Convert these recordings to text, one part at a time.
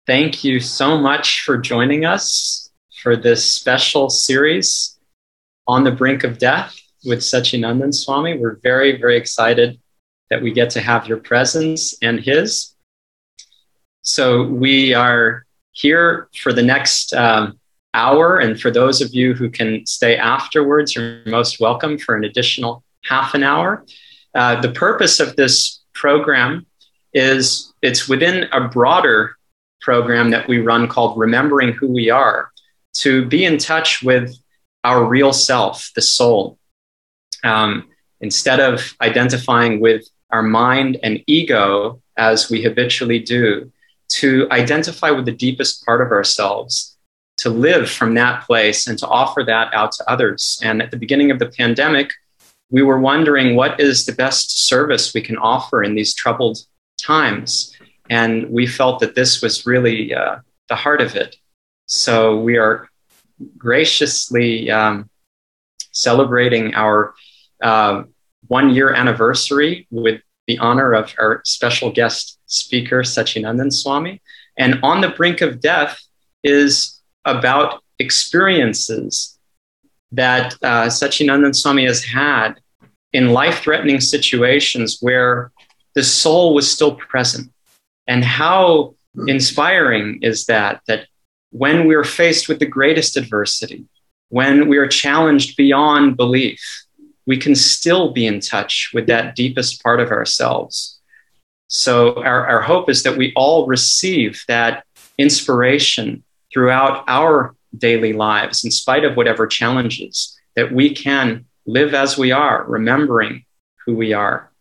Thank you so much for joining us for this special series on the brink of death with Satchidananda Swami. We're very, very excited that we get to have your presence and his. So we are here for the next hour, and for those of you who can stay afterwards, you're most welcome for an additional half an hour. The purpose of this program is it's within a broader program that we run called Remembering Who We Are, to be in touch with our real self, the soul. Instead of identifying with our mind and ego as we habitually do, to identify with the deepest part of ourselves, to live from that place and to offer that out to others. And at the beginning of the pandemic, we were wondering what is the best service we can offer in these troubled times. And we felt that this was really the heart of it. So we are graciously celebrating our 1-year anniversary with the honor of our special guest speaker, Satchidananda Swami. And On the Brink of Death is about experiences that Satchidananda Swami has had in life-threatening situations where the soul was still present. And how inspiring is that when we're faced with the greatest adversity, when we are challenged beyond belief, we can still be in touch with that deepest part of ourselves. So our hope is that we all receive that inspiration throughout our daily lives, in spite of whatever challenges, that we can live as we are, remembering who we are.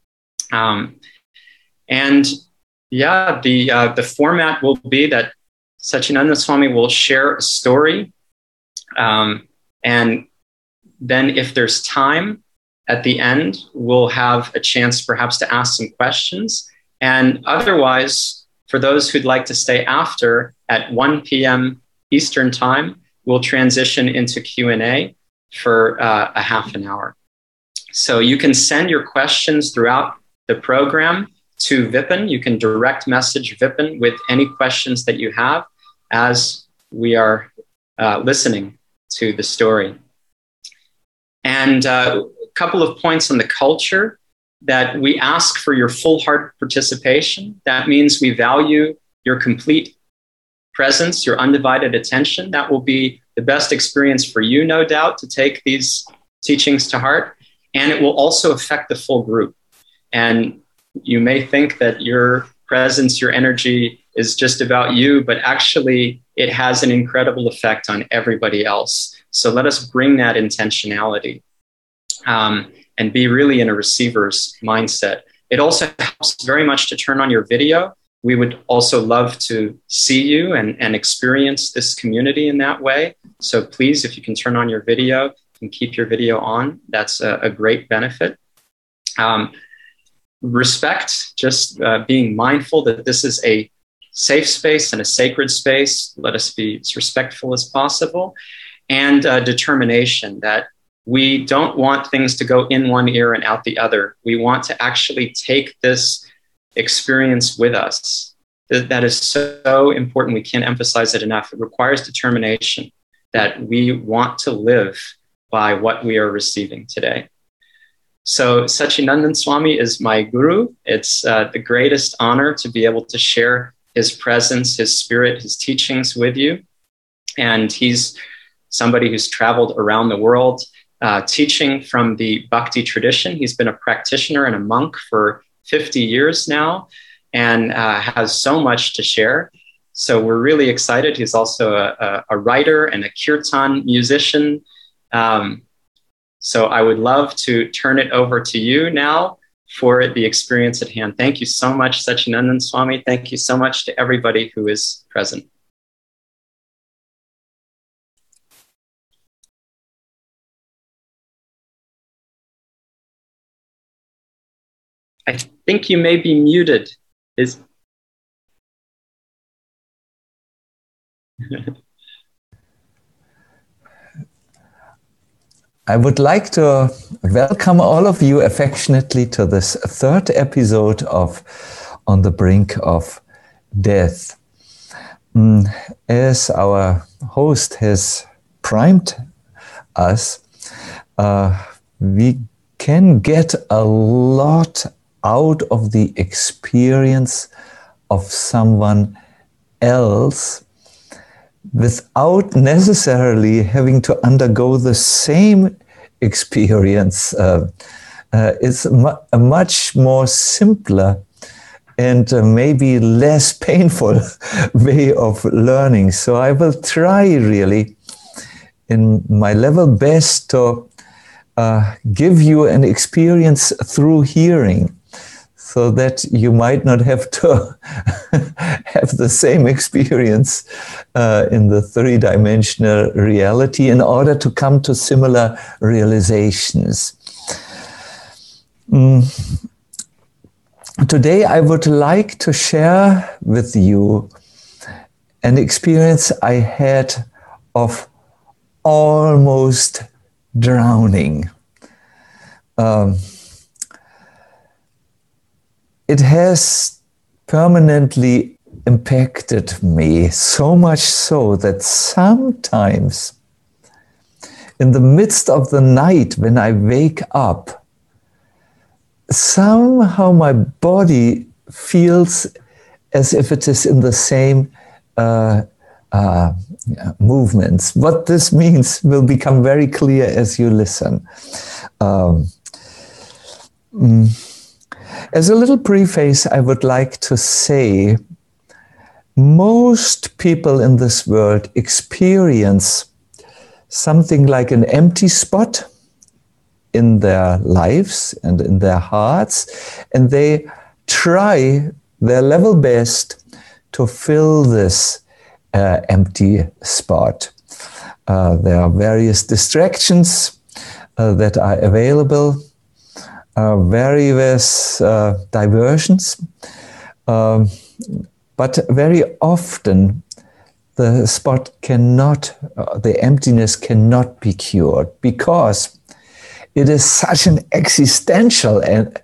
The format will be that Satchidananda Swami will share a story. And then if there's time at the end, we'll have a chance perhaps to ask some questions. And otherwise, for those who'd like to stay after, at 1 p.m. Eastern time, we'll transition into Q&A for a half an hour. So you can send your questions throughout the program to Vipin. You can direct message Vipin with any questions that you have as we are listening to the story. And a couple of points on the culture, that we ask for your full heart participation. That means we value your complete presence, your undivided attention. That will be the best experience for you, no doubt, to take these teachings to heart. And it will also affect the full group. And you may think that your presence, your energy is just about you, but actually it has an incredible effect on everybody else. So let us bring that intentionality and be really in a receiver's mindset. It also helps very much to turn on your video. We would also love to see you and experience this community in that way. So please, if you can turn on your video and keep your video on, that's a great benefit. Respect, just being mindful that this is a safe space and a sacred space. Let us be as respectful as possible. And determination, that we don't want things to go in one ear and out the other. We want to actually take this experience with us. That is so important. We can't emphasize it enough. It requires determination, that we want to live by what we are receiving today. So Satchidananda Swami is my guru. It's the greatest honor to be able to share his presence, his spirit, his teachings with you. And he's somebody who's traveled around the world teaching from the Bhakti tradition. He's been a practitioner and a monk for 50 years now, and has so much to share. So we're really excited. He's also a writer and a kirtan musician. So I would love to turn it over to you now for the experience at hand. Thank you so much, Satchidananda Swami. Thank you so much to everybody who is present. I think you may be muted. I would like to welcome all of you affectionately to this third episode of On the Brink of Death. As our host has primed us, we can get a lot out of the experience of someone else without necessarily having to undergo the same experience. It's a much more simpler and maybe less painful way of learning. So I will try really in my level best to give you an experience through hearing, so that you might not have to have the same experience in the three-dimensional reality in order to come to similar realizations. Today, I would like to share with you an experience I had of almost drowning. It has permanently impacted me, so much so that sometimes in the midst of the night when I wake up, somehow my body feels as if it is in the same movements. What this means will become very clear as you listen. As a little preface, I would like to say most people in this world experience something like an empty spot in their lives and in their hearts, and they try their level best to fill this empty spot. There are various distractions that are available, various diversions, but very often the spot cannot, the emptiness cannot be cured, because it is such an existential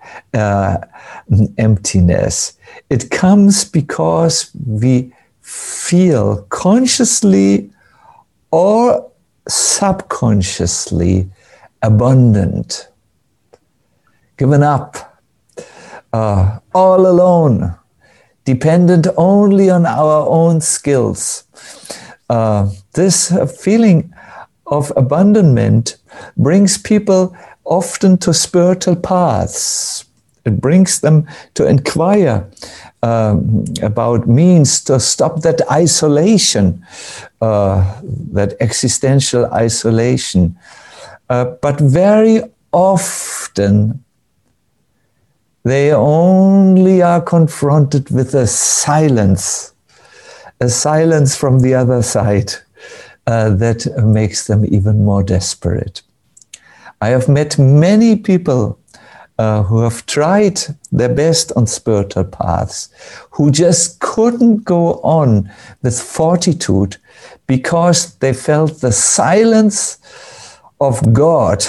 emptiness. It comes because we feel consciously or subconsciously abandoned, given up, all alone, dependent only on our own skills. This feeling of abandonment brings people often to spiritual paths. It brings them to inquire about means to stop that isolation, that existential isolation. But very often, they only are confronted with a silence from the other side that makes them even more desperate. I have met many people who have tried their best on spiritual paths, who just couldn't go on with fortitude because they felt the silence of God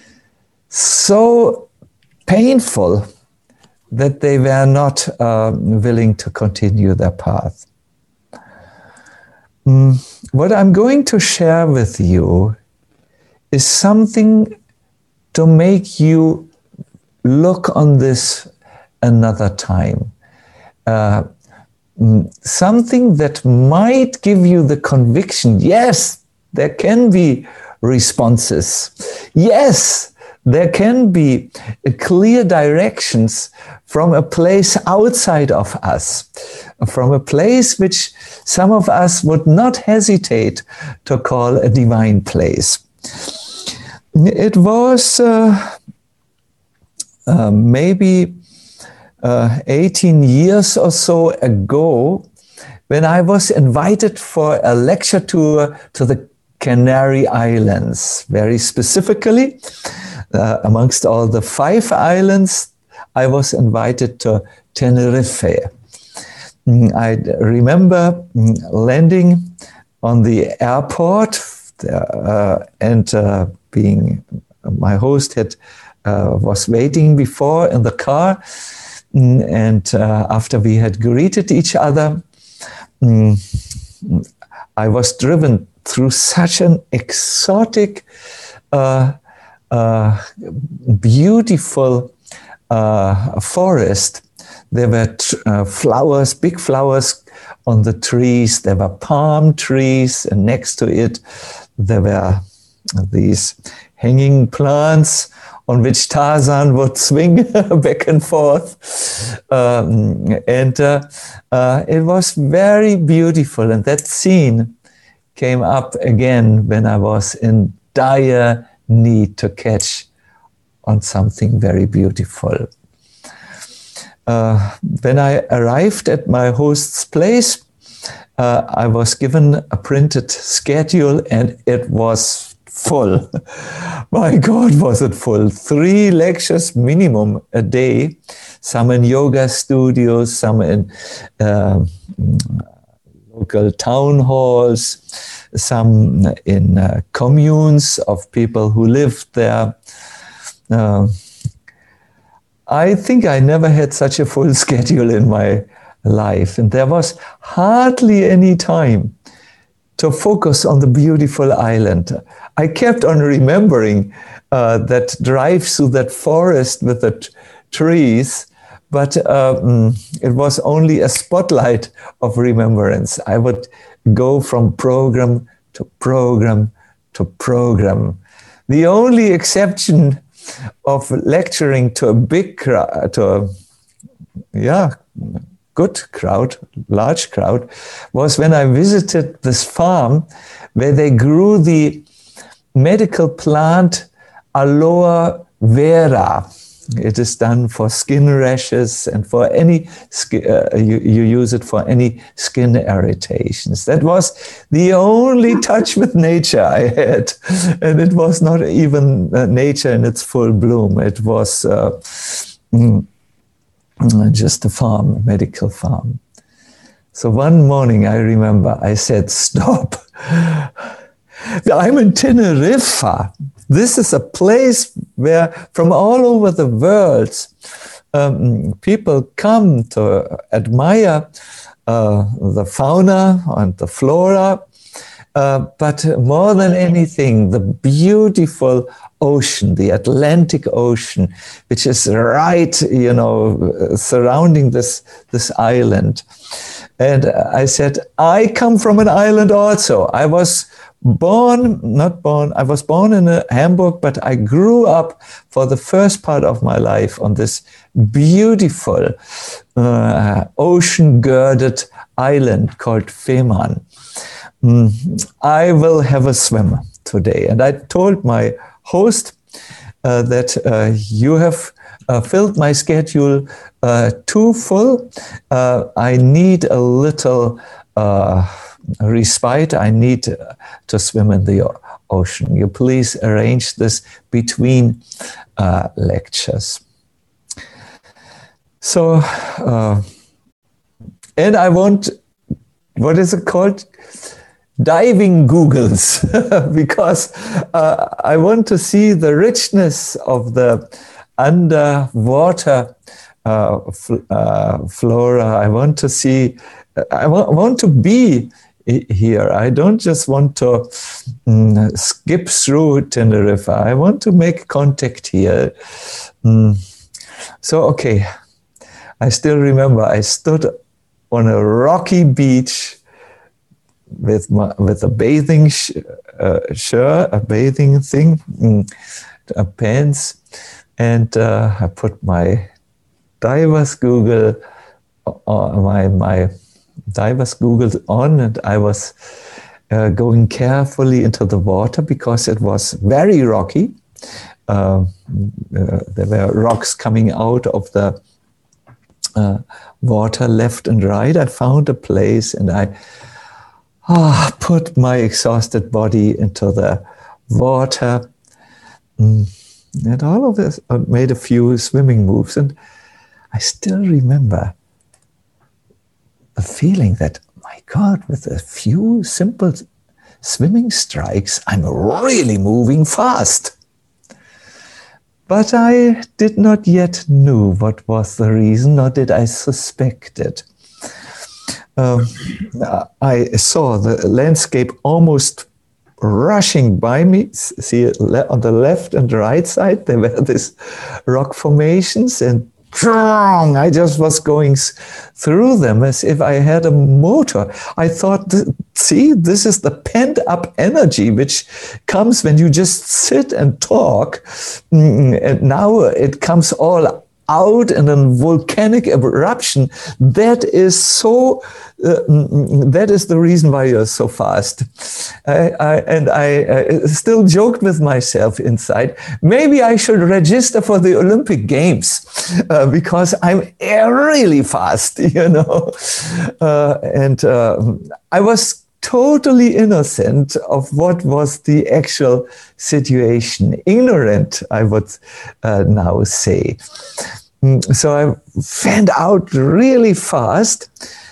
so painful that they were not willing to continue their path. What I'm going to share with you is something to make you look on this another time. Something that might give you the conviction, yes, there can be responses. Yes, there can be clear directions from a place outside of us, from a place which some of us would not hesitate to call a divine place. It was maybe 18 years or so ago when I was invited for a lecture tour to the Canary Islands. Very specifically, amongst all the 5 islands, I was invited to Tenerife. I remember landing on the airport and being my host was waiting before in the car, and after we had greeted each other, I was driven through such an exotic, beautiful forest. There were flowers, big flowers on the trees. There were palm trees, and next to it, there were these hanging plants on which Tarzan would swing back and forth. It was very beautiful. And that scene came up again when I was in dire need to catch on something very beautiful. When I arrived at my host's place, I was given a printed schedule, and it was full. My God, was it full. 3 lectures minimum a day, some in yoga studios, some in local town halls, some in communes of people who lived there. I think I never had such a full schedule in my life, and there was hardly any time to focus on the beautiful island. I kept on remembering that drive through that forest with the trees, but it was only a spotlight of remembrance. I would go from program to program to program. The only exception of lecturing to a big crowd, to a good crowd, large crowd, was when I visited this farm where they grew the medical plant Aloe vera. It is done for skin rashes and for any you use it for any skin irritations. That was the only touch with nature I had, and it was not even nature in its full bloom. It was just a farm, a medical farm. So one morning I remember I said, "Stop! I'm in Tenerife. This is a place where from all over the world people come to admire the fauna and the flora, but more than anything, the beautiful ocean, the Atlantic Ocean, which is right, surrounding this island." And I said, I come from an island also. I was born in Hamburg, but I grew up for the first part of my life on this beautiful ocean-girded island called Fehmarn. I will have a swim today. And I told my host that you have filled my schedule too full. I need a little respite. I need to swim in the ocean. You please arrange this between lectures. So, and I want, what is it called? Diving Googles, because I want to see the richness of the underwater flora. I want to see, I want to be here. I don't just want to skip through Tenerife. I want to make contact here. So, okay, I still remember I stood on a rocky beach with a bathing shirt, a bathing thing, pants, and I put my diver's Google, my diver's Google on, and I was going carefully into the water because it was very rocky. There were rocks coming out of the water left and right. I found a place, and I put my exhausted body into the water. And all of this, I made a few swimming moves, and I still remember a feeling that, my God, with a few simple swimming strikes, I'm really moving fast. But I did not yet know what was the reason, nor did I suspect it. I saw the landscape almost rushing by me. See, on the left and the right side, there were these rock formations, and I just was going through them as if I had a motor. I thought, see, this is the pent-up energy which comes when you just sit and talk. And now it comes all out in a volcanic eruption. That is so. That is the reason why you're so fast. I still joked with myself inside. Maybe I should register for the Olympic Games because I'm really fast, you know. I was totally innocent of what was the actual situation. Ignorant, I would now say. So I fanned out really fast.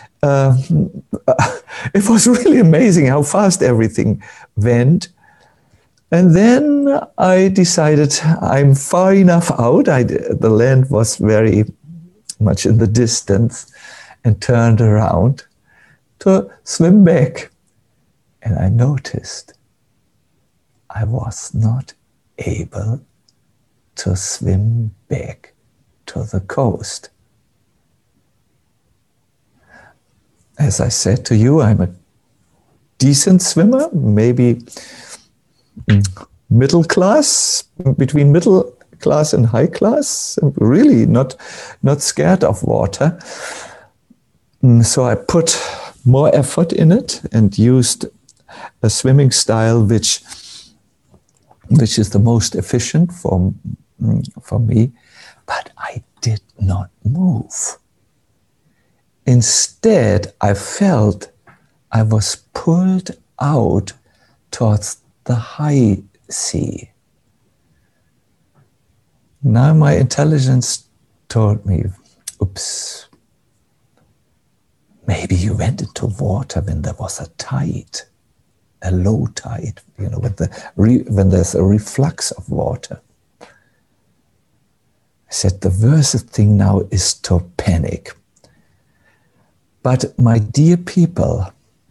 It was really amazing how fast everything went. And then I decided I'm far enough out. The land was very much in the distance, and turned around to swim back. And I noticed I was not able to swim back to the coast. As I said to you, I'm a decent swimmer, maybe middle class, between middle class and high class. I'm really not scared of water. So I put more effort in it and used a swimming style which is the most efficient for me. But I did not move. Instead, I felt I was pulled out towards the high sea. Now my intelligence told me, oops, maybe you went into water when there was a tide, a low tide, you know, when there's a reflux of water. I said, the worst thing now is to panic. But my dear people,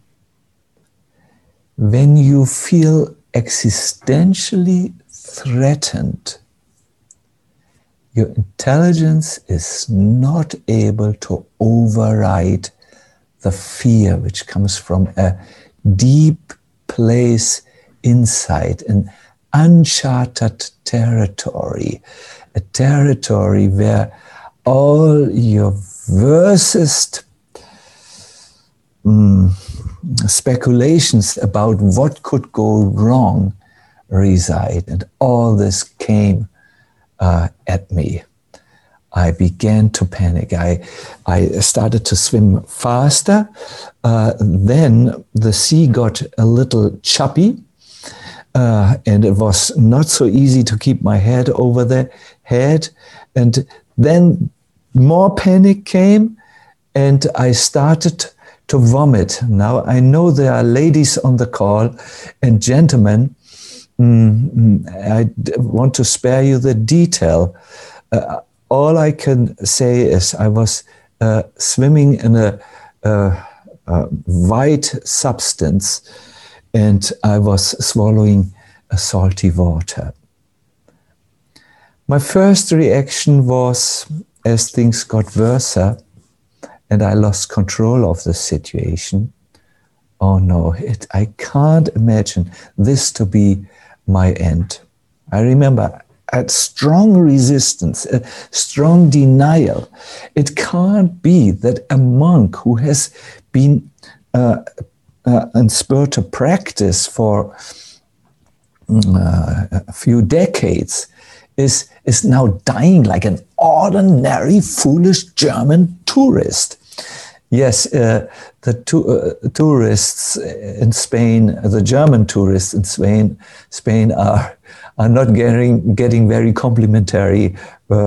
when you feel existentially threatened, your intelligence is not able to override the fear which comes from a deep place inside, an uncharted territory, a territory where all your worstest speculations about what could go wrong reside. And all this came at me. I began to panic. I started to swim faster. Then the sea got a little choppy, and it was not so easy to keep my head over the head. And then more panic came, and I started to vomit. Now, I know there are ladies on the call and gentlemen. I want to spare you the detail. All I can say is I was swimming in a white substance, and I was swallowing a salty water. My first reaction was, as things got worse and I lost control of the situation, oh no, I can't imagine this to be my end. I remember a strong resistance, a strong denial. It can't be that a monk who has been inspired to practice for a few decades is now dying like an ordinary, foolish German tourist. Yes, the tourists in Spain, the German tourists in Spain are not getting very complimentary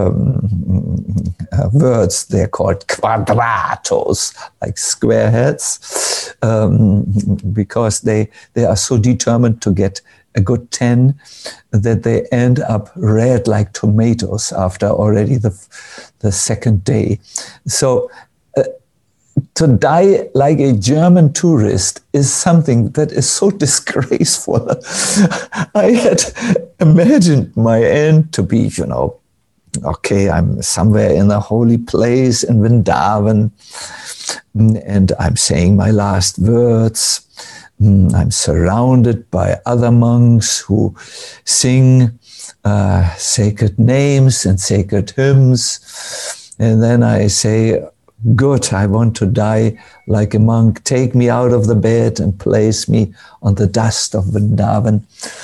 words. They're called cuadrados, like square heads, because they are so determined to get a good 10 that they end up red like tomatoes after already the second day. So to die like a German tourist is something that is so disgraceful. I had imagined my end to be, okay, I'm somewhere in a holy place in Vrindavan, and I'm saying my last words. I'm surrounded by other monks who sing sacred names and sacred hymns. And then I say, good, I want to die like a monk. Take me out of the bed and place me on the dust of Vrindavan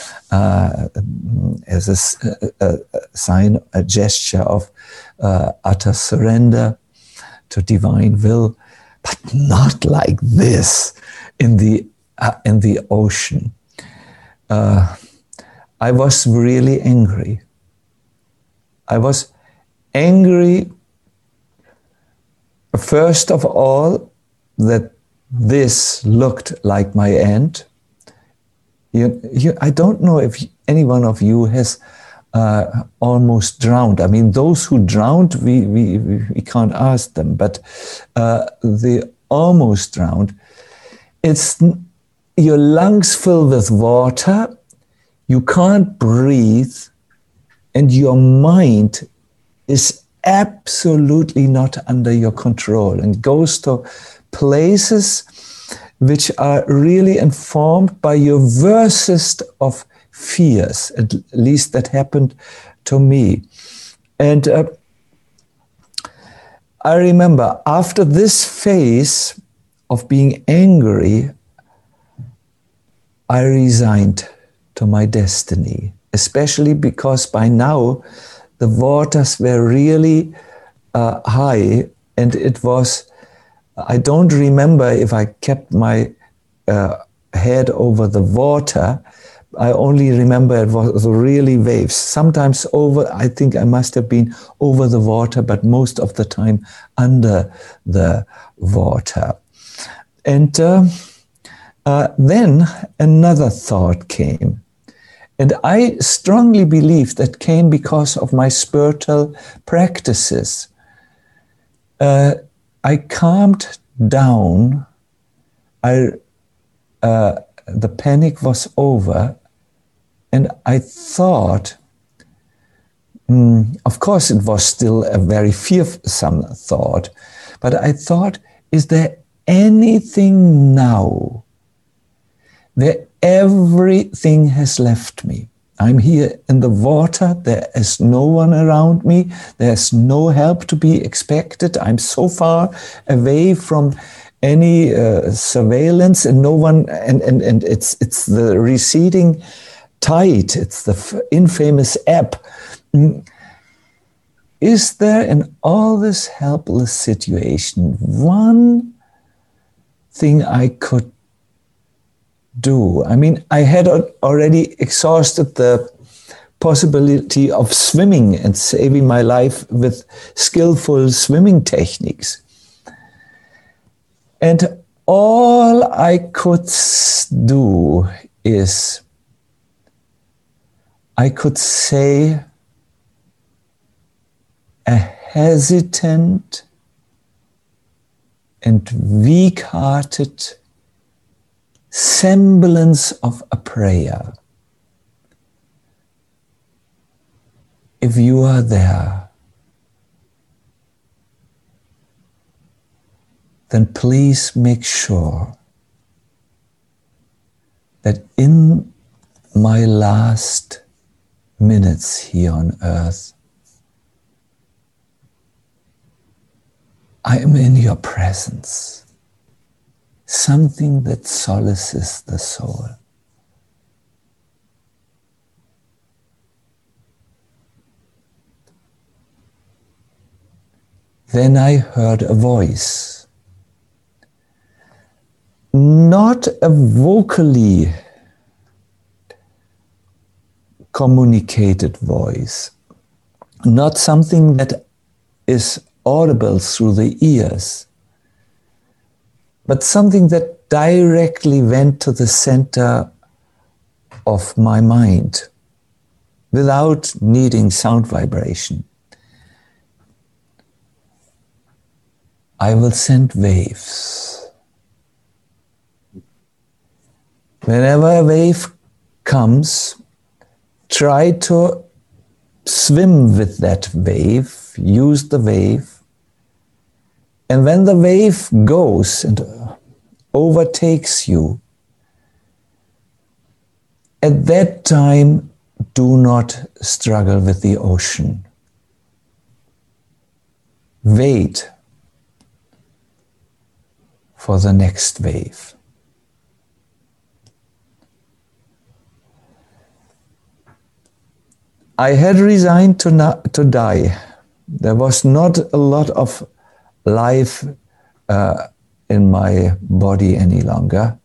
as a sign, a gesture of utter surrender to divine will, but not like this in the ocean. I was really angry. I was angry, first of all, that this looked like my end. I don't know if any one of you has almost drowned. I mean, those who drowned, we can't ask them, but the almost drowned, it's your lungs fill with water, you can't breathe, and your mind is absolutely not under your control and goes to places which are really informed by your worstest of fears. At least that happened to me. And I remember after this phase of being angry, I resigned to my destiny, especially because by now the waters were really high, and it was, I don't remember if I kept my head over the water. I only remember it was really waves. Sometimes over, I think I must have been over the water, but most of the time under the water. And then another thought came. And I strongly believe that came because of my spiritual practices. I calmed down. The panic was over. And I thought, of course, it was still a very fearsome thought, but I thought, is there anything now where everything has left me? I'm here in the water. There is no one around me. There's no help to be expected. I'm so far away from any surveillance, and no one. And it's the receding tide. It's the infamous ebb. Is there in all this helpless situation one thing I could do? I mean, I had already exhausted the possibility of swimming and saving my life with skillful swimming techniques. And all I could do is I could say a hesitant and weak-hearted semblance of a prayer. If you are there, then please make sure that in my last minutes here on earth, I am in your presence. Something that solaces the soul. Then I heard a voice, not a vocally communicated voice, not something that is audible through the ears, but something that directly went to the center of my mind without needing sound vibration. I will send waves. Whenever a wave comes, try to swim with that wave, use the wave. And when the wave goes and overtakes you, at that time, do not struggle with the ocean. Wait for the next wave. I had resigned to die. There was not a lot of life in my body any longer.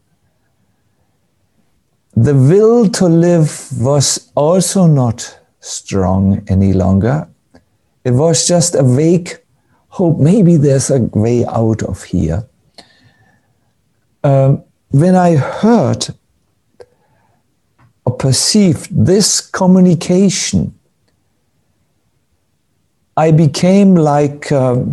The will to live was also not strong any longer. It was just a vague hope. Maybe there's a way out of here. When I heard or perceived this communication, I became like a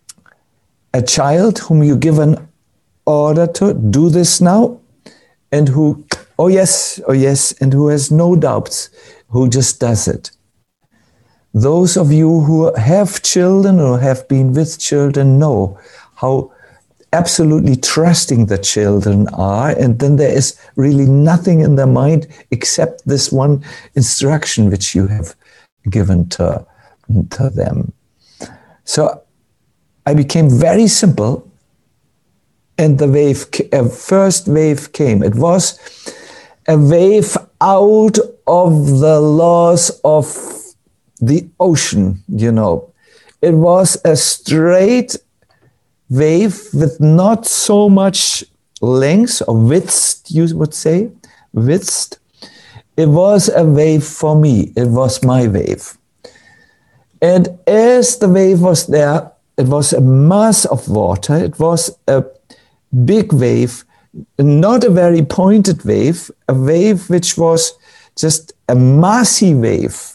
child whom you give an order to do this now, and who, oh yes, and who has no doubts, who just does it. Those of you who have children or have been with children know how absolutely trusting the children are, and then there is really nothing in their mind except this one instruction which you have given to them. So I became very simple, and the first wave came. It was a wave out of the laws of the ocean, you know. It was a straight wave with not so much length or width, you would say, width. It was a wave for me. It was my wave. And as the wave was there, it was a mass of water. It was a big wave, not a very pointed wave, a wave which was just a massy wave.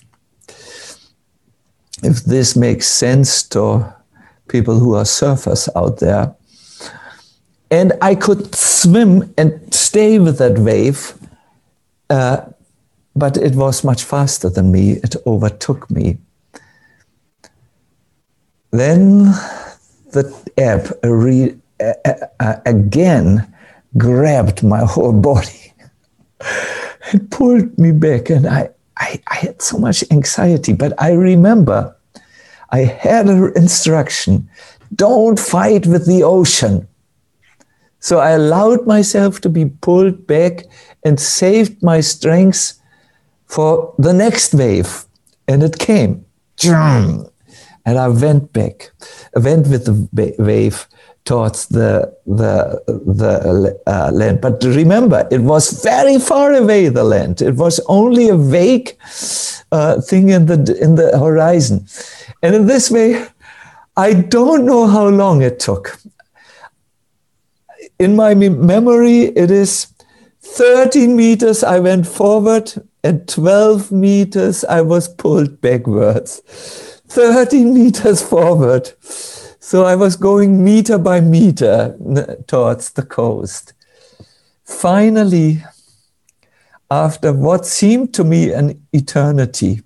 If this makes sense to people who are surfers out there. And I could swim and stay with that wave, but it was much faster than me. It overtook me. Then the ebb again grabbed my whole body. It pulled me back, and I had so much anxiety, but I remember I had an instruction, don't fight with the ocean. So I allowed myself to be pulled back and saved my strength for the next wave. And it came. And I went back. I went with the wave towards the land. But remember, it was very far away, the land. It was only a vague thing in the horizon. And in this way, I don't know how long it took. In my memory, it is 13 meters I went forward and 12 meters I was pulled backwards. 13 meters forward. So I was going meter by meter towards the coast. Finally, after what seemed to me an eternity,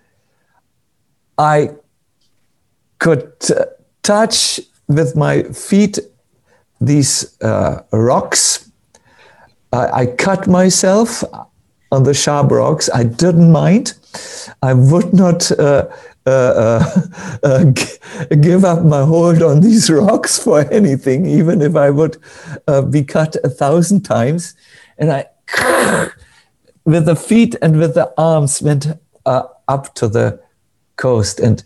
I could touch with my feet these rocks. I cut myself on the sharp rocks. I didn't mind. I would not give up my hold on these rocks for anything, even if I would be cut 1,000 times. And I, with the feet and with the arms, went up to the coast. And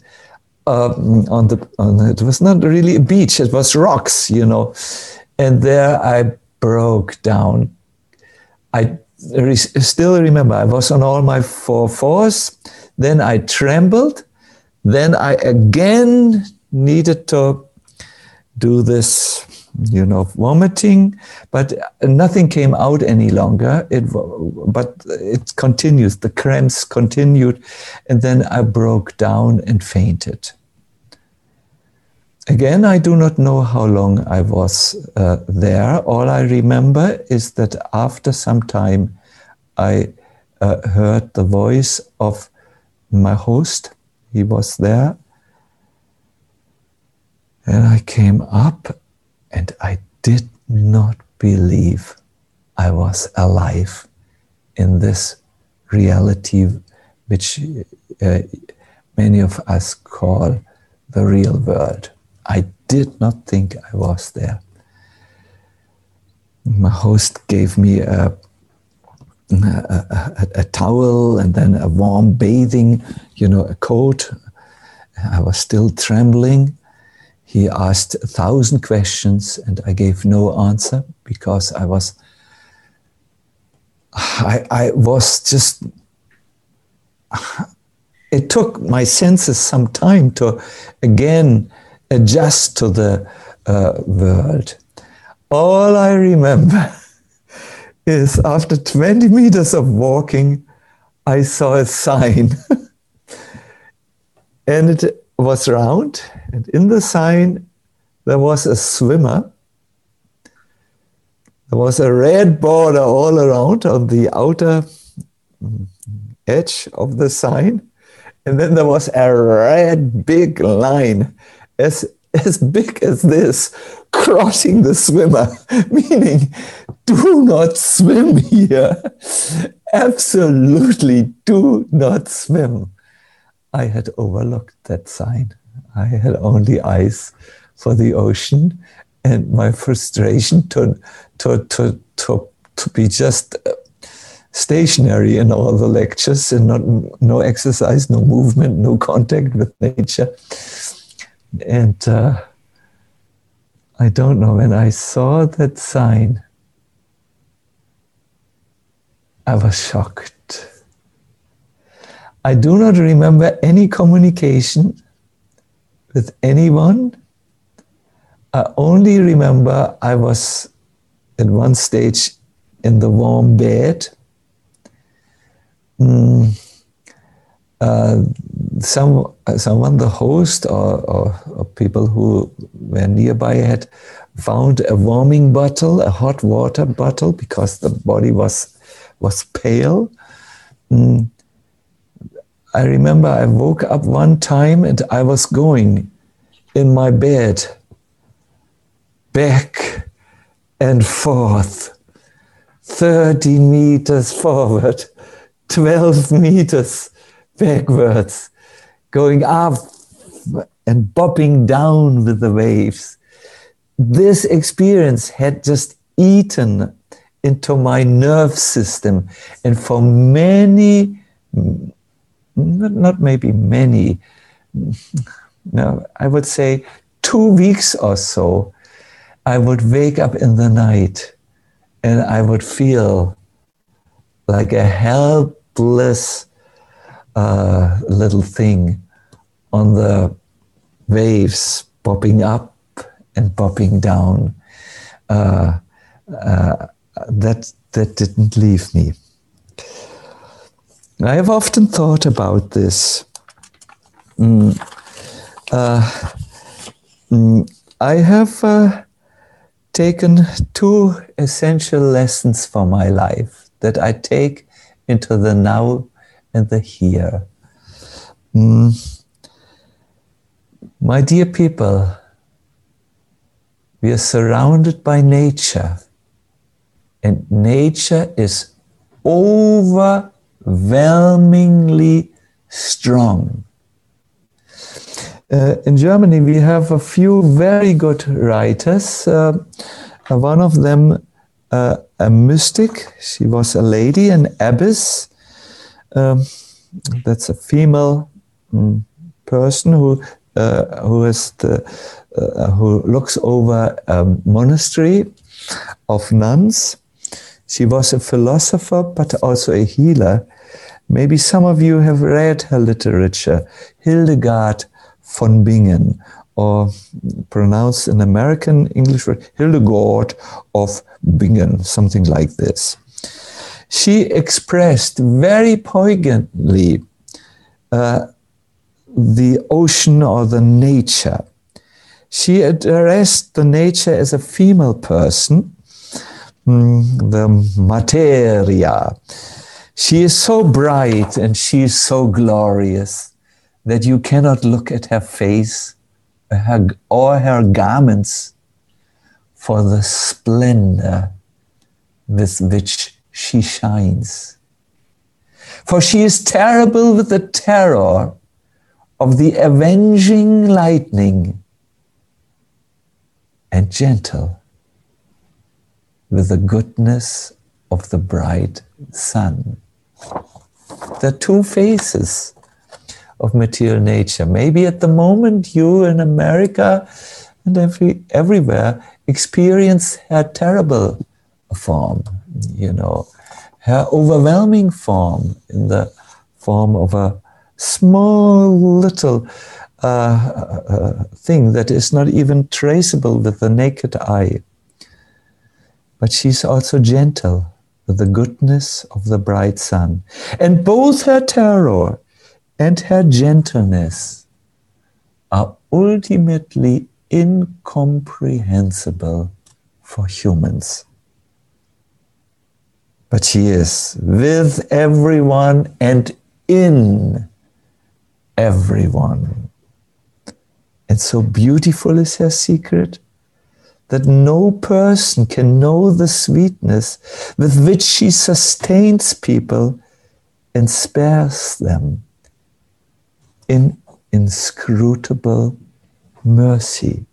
it was not really a beach, it was rocks, you know. And there I broke down. I still remember I was on all my 4 then I trembled, then I again needed to do this, you know, vomiting, but nothing came out any longer. But it continues, the cramps continued, and then I broke down and fainted. Again, I do not know how long I was there. All I remember is that after some time, I heard the voice of my host. He was there. And I came up and I did not believe I was alive in this reality which many of us call the real world. I did not think I was there. My host gave me a towel and then a warm bathing, a coat. I was still trembling. He asked 1,000 questions and I gave no answer because I was just, it took my senses some time to again adjust to the world. All I remember is after 20 meters of walking, I saw a sign and it was round, and in the sign there was a swimmer. There was a red border all around on the outer edge of the sign, and then there was a red big line as big as this crossing the swimmer, meaning do not swim here. Absolutely do not swim. I had overlooked that sign. I had only eyes for the ocean, and my frustration to be just stationary in all the lectures and no exercise, no movement, no contact with nature. And I don't know, when I saw that sign, I was shocked. I do not remember any communication with anyone. I only remember I was at one stage in the warm bed. Someone, the host or people who were nearby, had found a warming bottle, a hot water bottle, because the body was pale. I remember I woke up one time and I was going in my bed back and forth, 30 meters forward, 12 meters backwards, going up and bopping down with the waves. This experience had just eaten into my nerve system, and for many, not maybe many, no, I would say 2 weeks or so, I would wake up in the night and I would feel like a helpless little thing on the waves, popping up and popping down. That didn't leave me. I have often thought about this. I have taken 2 essential lessons for my life that I take into the now and the here. My dear people, we are surrounded by nature, and nature is overwhelmingly strong. In Germany, we have a few very good writers. One of them, a mystic. She was a lady, an abbess. That's a female person who looks over a monastery of nuns. She was a philosopher, but also a healer. Maybe some of you have read her literature, Hildegard von Bingen, or pronounced in American English, Hildegard of Bingen, something like this. She expressed very poignantly the ocean or the nature. She addressed the nature as a female person, the materia. She is so bright and she is so glorious that you cannot look at her face or her garments for the splendor with which she shines. For she is terrible with the terror of the avenging lightning, and gentle with the goodness of the bright sun. The two faces of material nature. Maybe at the moment you in America and everywhere experience her terrible form, her overwhelming form in the form of a small little thing that is not even traceable with the naked eye. But she's also gentle with the goodness of the bright sun. And both her terror and her gentleness are ultimately incomprehensible for humans. But she is with everyone and in everyone. And so beautiful is her secret that no person can know the sweetness with which she sustains people and spares them in inscrutable mercy.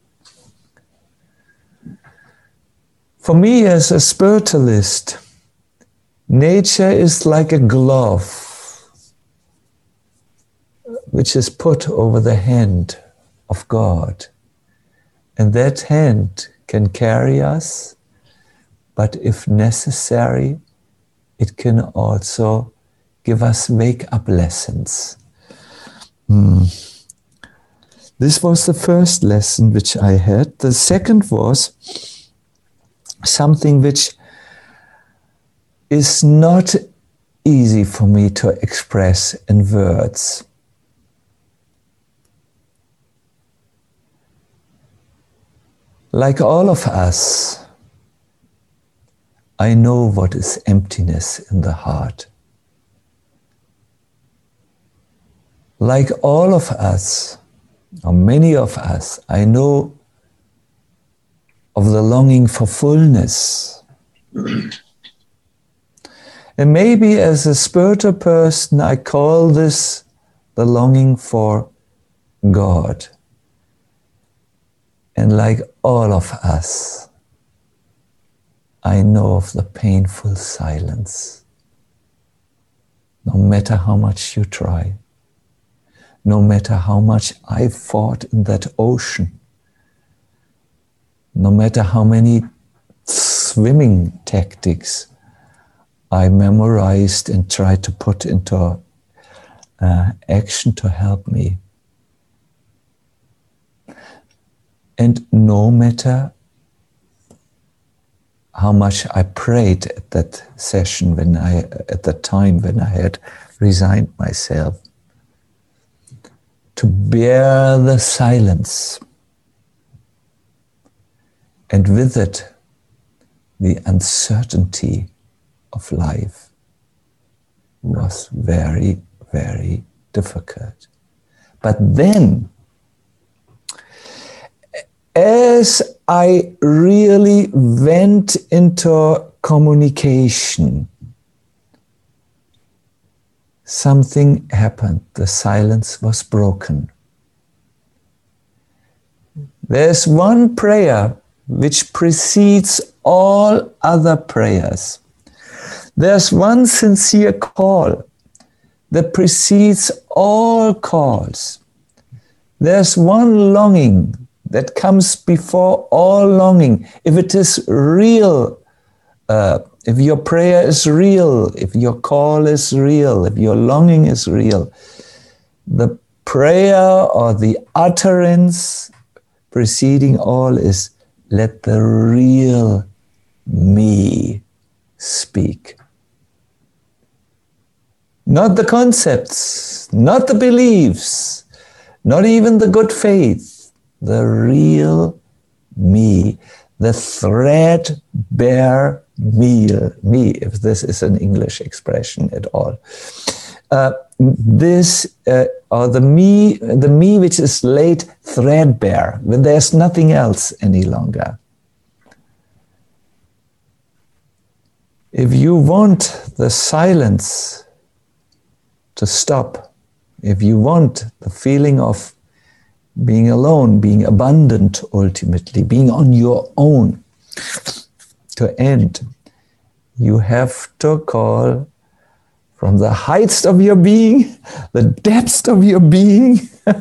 For me as a spiritualist, nature is like a glove which is put over the hand of God. And that hand can carry us, but if necessary, it can also give us wake-up lessons. This was the first lesson which I had. The second was something which is not easy for me to express in words. Like all of us, I know what is emptiness in the heart. Like all of us, or many of us, I know of the longing for fullness. And maybe as a spiritual person, I call this the longing for God. And like all of us, I know of the painful silence. No matter how much you try, no matter how much I fought in that ocean, no matter how many swimming tactics I memorized and tried to put into action to help me. And no matter how much I prayed at that session, at the time when I had resigned myself, to bear the silence, and with it, the uncertainty of life was very, very difficult. But then, as I really went into communication, something happened. The silence was broken. There's one prayer which precedes all other prayers. There's one sincere call that precedes all calls. There's one longing that comes before all longing. If it is real, if your prayer is real, if your call is real, if your longing is real, the prayer or the utterance preceding all is, let the real me speak. Not the concepts, not the beliefs, not even the good faith, the real me, the threadbare me, if this is an English expression at all. Or the me which is laid threadbare, when there's nothing else any longer. If you want the silence to stop, if you want the feeling of being alone, being abundant ultimately, being on your own to end, you have to call from the heights of your being, the depths of your being,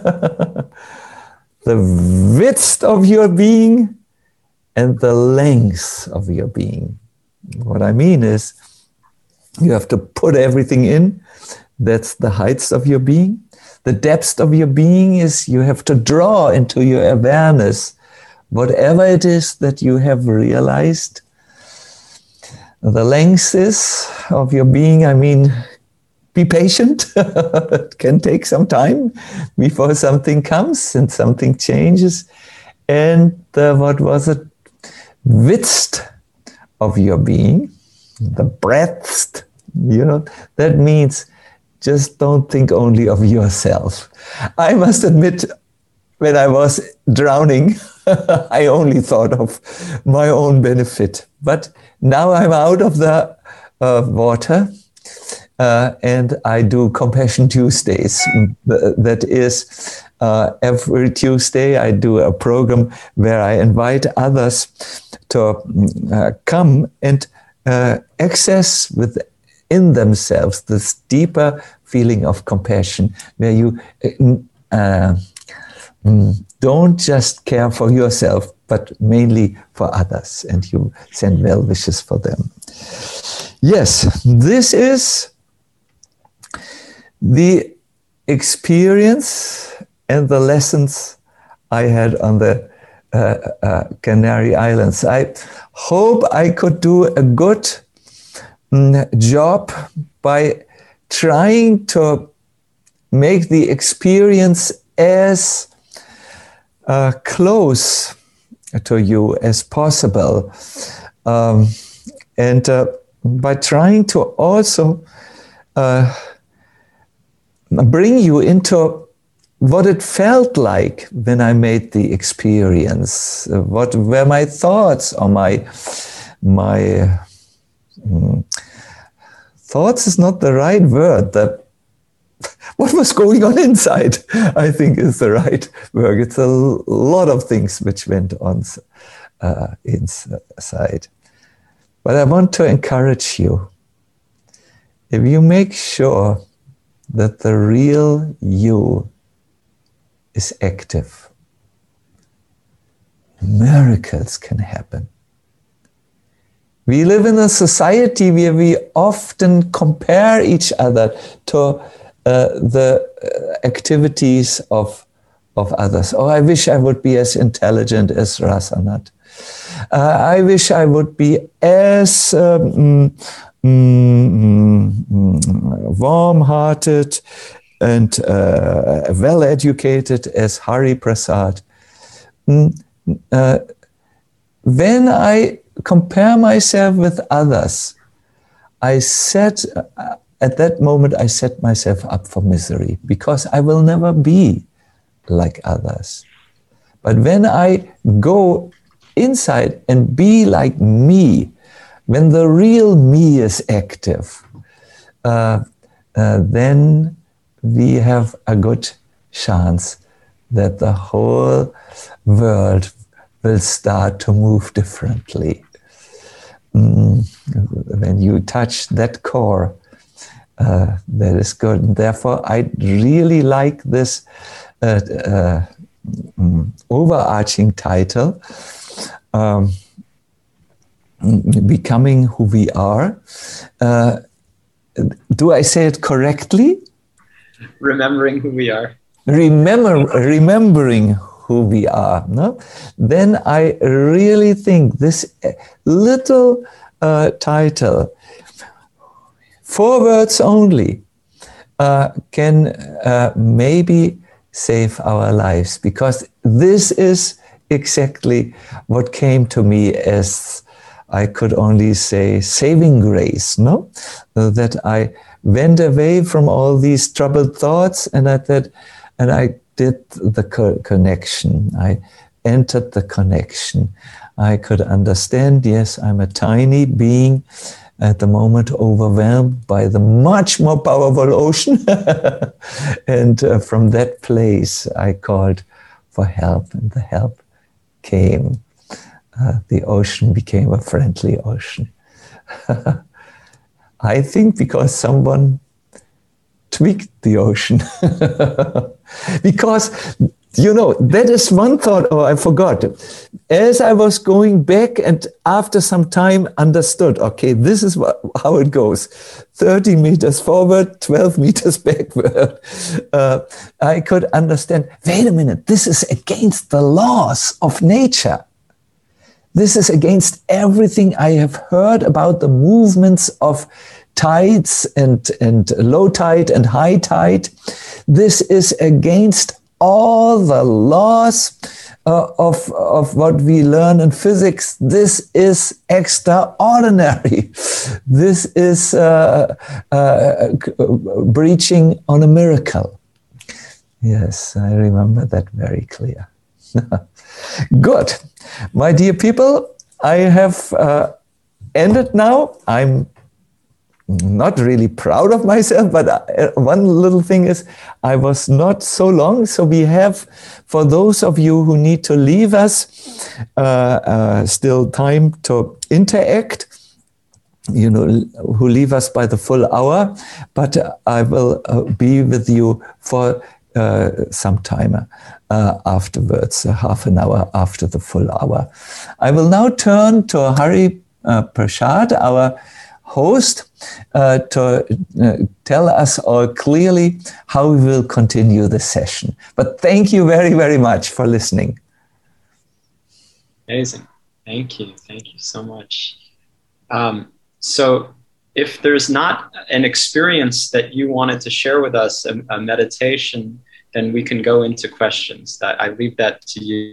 the width of your being, and the length of your being. What I mean is, you have to put everything in. That's the heights of your being. The depths of your being is you have to draw into your awareness whatever it is that you have realized. The length is of your being, I mean, be patient. It can take some time before something comes and something changes. And what was it? Width of your being, the breadth, that means just don't think only of yourself. I must admit, when I was drowning, I only thought of my own benefit. But now I'm out of the water, and I do Compassion Tuesdays. That is, every Tuesday I do a program where I invite others to come and access within themselves this deeper feeling of compassion, where you don't just care for yourself, but mainly for others, and you send well wishes for them. Yes, this is the experience and the lessons I had on the Canary Islands. I hope I could do a good job by trying to make the experience as close to you as possible, and by trying to also bring you into what it felt like when I made the experience. What were my thoughts, or my thoughts is not the right word. What was going on inside, I think, is the right word. It's a lot of things which went on inside. But I want to encourage you, if you make sure that the real you is active, miracles can happen. We live in a society where we often compare each other to the activities of others. Oh, I wish I would be as intelligent as Rasanat. I wish I would be as warm-hearted and well-educated as Hari Prasad. When I compare myself with others, at that moment I set myself up for misery, because I will never be like others. But when I go inside and be like me, when the real me is active, then we have a good chance that the whole world will start to move differently. When you touch that core, that is good. And therefore, I really like this overarching title, Becoming Who We Are. Do I say it correctly? Remembering who we are. Remembering who we are. No? Then I really think this little title, 4 words only, can maybe save our lives, because this is exactly what came to me as, I could only say, saving grace, no? That I went away from all these troubled thoughts, and I did the connection. I entered the connection. I could understand, yes, I'm a tiny being at the moment, overwhelmed by the much more powerful ocean. And from that place, I called for help, and the help came. The ocean became a friendly ocean. I think because someone tweaked the ocean. Because, that is one thought. Oh, I forgot. As I was going back, and after some time understood, okay, this is how it goes. 30 meters forward, 12 meters backward. I could understand, wait a minute, this is against the laws of nature. This is against everything I have heard about the movements of tides and low tide and high tide. This is against all the laws of what we learn in physics. This is extraordinary. This is breaching on a miracle. Yes, I remember that very clear. Good. My dear people, I have ended now. I'm not really proud of myself, but one little thing is I was not so long. So we have, for those of you who need to leave us, still time to interact, who leave us by the full hour, but I will be with you for some time afterwards, half an hour after the full hour. I will now turn to Hari Prasad, our host, to tell us all clearly how we will continue the session. But thank you very, very much for listening. Amazing. Thank you. Thank you so much. So if there's not an experience that you wanted to share with us, a meditation, then we can go into questions. I leave that to you.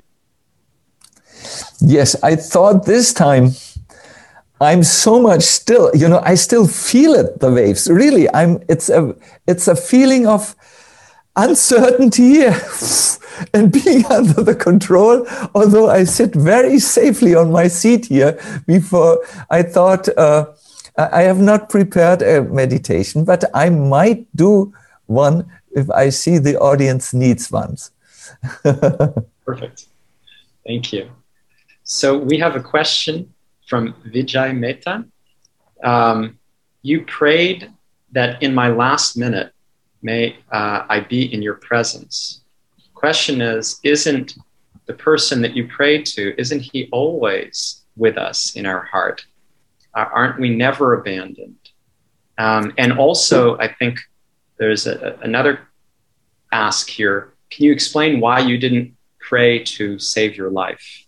Yes, I thought this time I'm so much still, I still feel it, the waves. Really, it's a feeling of uncertainty and being under the control, although I sit very safely on my seat here. Before I thought, I have not prepared a meditation, but I might do one if I see the audience needs one. Perfect. Thank you. So we have a question from Vijay Mehta. You prayed that in my last minute, may I be in your presence. Question is, isn't the person that you pray to, isn't he always with us in our heart? Aren't we never abandoned? And also, I think there's another ask here. Can you explain why you didn't pray to save your life?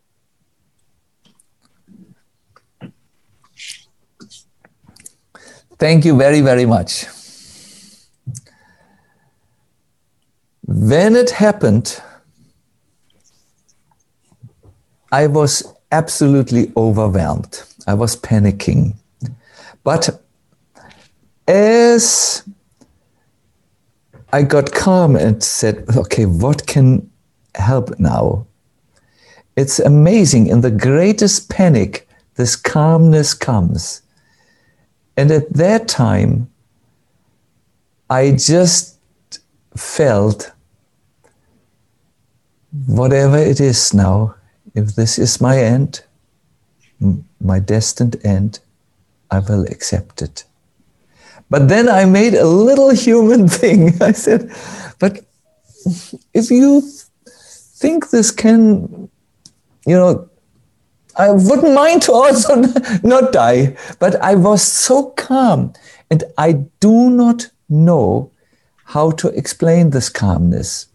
Thank you very, very much. When it happened, I was absolutely overwhelmed. I was panicking. But as I got calm and said, okay, what can help now? It's amazing. In the greatest panic, this calmness comes. And at that time, I just felt, whatever it is now, if this is my end, my destined end, I will accept it. But then I made a little human thing. I said, but if you think this can, I wouldn't mind to also not die. But I was so calm, and I do not know how to explain this calmness.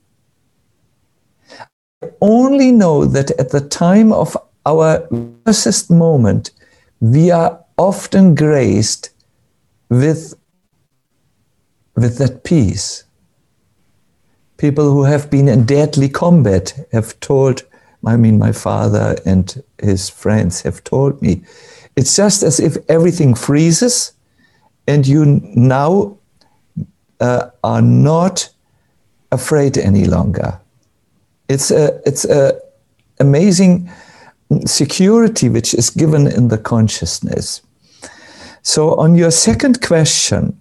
I only know that at the time of our worstest moment, we are often graced with that peace. people who have been in deadly combat have told, my father and his friends have told me, it's just as if everything freezes and you now are not afraid any longer. It's a amazing security which is given in the consciousness. So on your second question,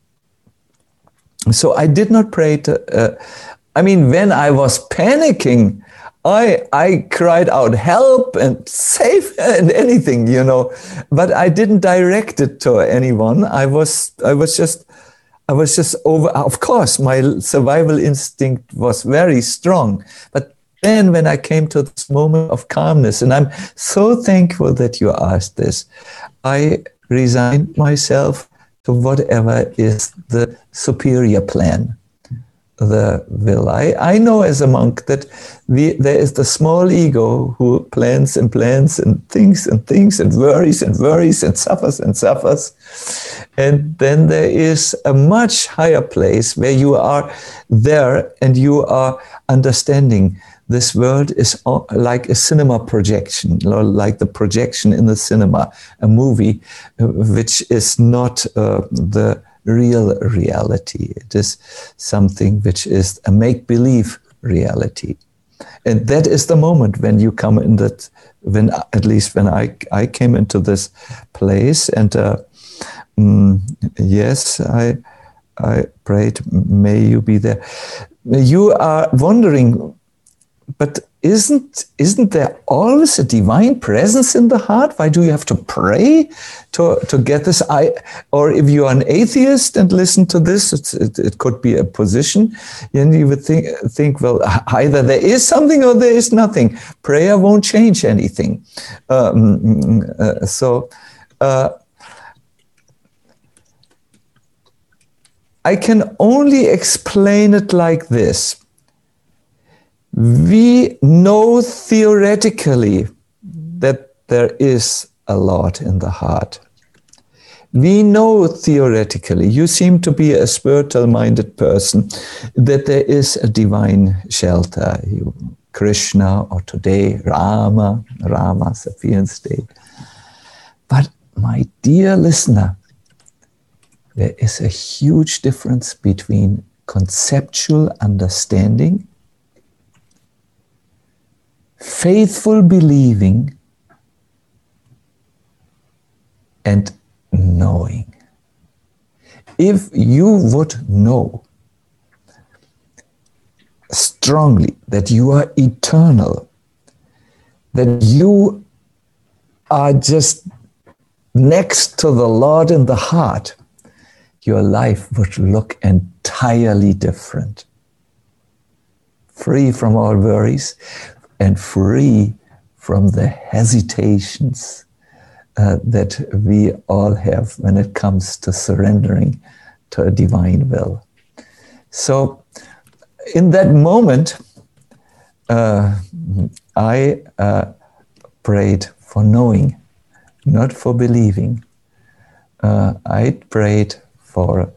so I did not pray to, when I was panicking, I cried out, help and save and anything, but I didn't direct it to anyone. I was just over, of course, my survival instinct was very strong, but then when I came to this moment of calmness, and I'm so thankful that you asked this, I resigned myself to whatever is the superior plan, the will. I know as a monk that there is the small ego who plans and plans and thinks and worries and suffers. And then there is a much higher place where you are there and you are understanding this world is like a cinema projection, like the projection in the cinema, a movie, which is not the real reality. It is something which is a make-believe reality. And that is the moment when you come in that, at least when I came into this place, and yes, I prayed, may you be there. You are wondering, but isn't there always a divine presence in the heart? Why do you have to pray to get this? Or if you are an atheist and listen to this, it could be a position, and you would think, well, either there is something or there is nothing. Prayer won't change anything. I can only explain it like this. We know theoretically that there is a Lord in the heart. We know theoretically, you seem to be a spiritual-minded person, that there is a divine shelter. Krishna, or today Rama, Safian's Day. But my dear listener, there is a huge difference between conceptual understanding, faithful believing, and knowing. If you would know strongly that you are eternal, that you are just next to the Lord in the heart, your life would look entirely different. Free from all worries and free from the hesitations that we all have when it comes to surrendering to a divine will. So in that moment, I prayed for knowing, not for believing. I prayed for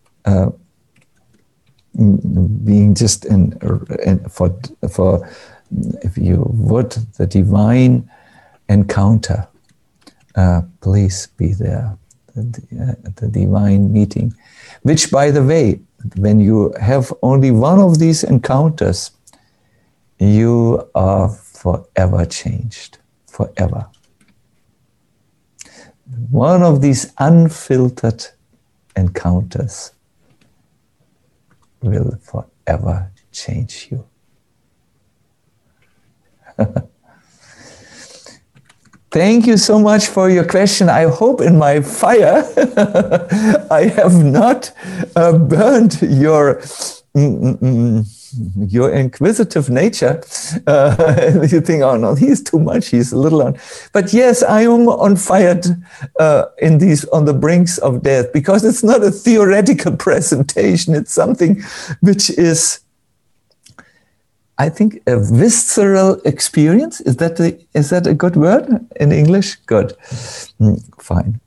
being just for if you would, the divine encounter. Please be there, the divine meeting, which, by the way, when you have only one of these encounters, you are forever changed, forever. One of these unfiltered encounters will forever change you. Thank you so much for your question. I hope in my fire I have not burned your inquisitive nature. You think, oh no, he's too much, he's a little on. But yes, I am on fire on the brinks of death, because it's not a theoretical presentation. It's something which is, I think, a visceral experience. Is that a good word in English? Good. Fine.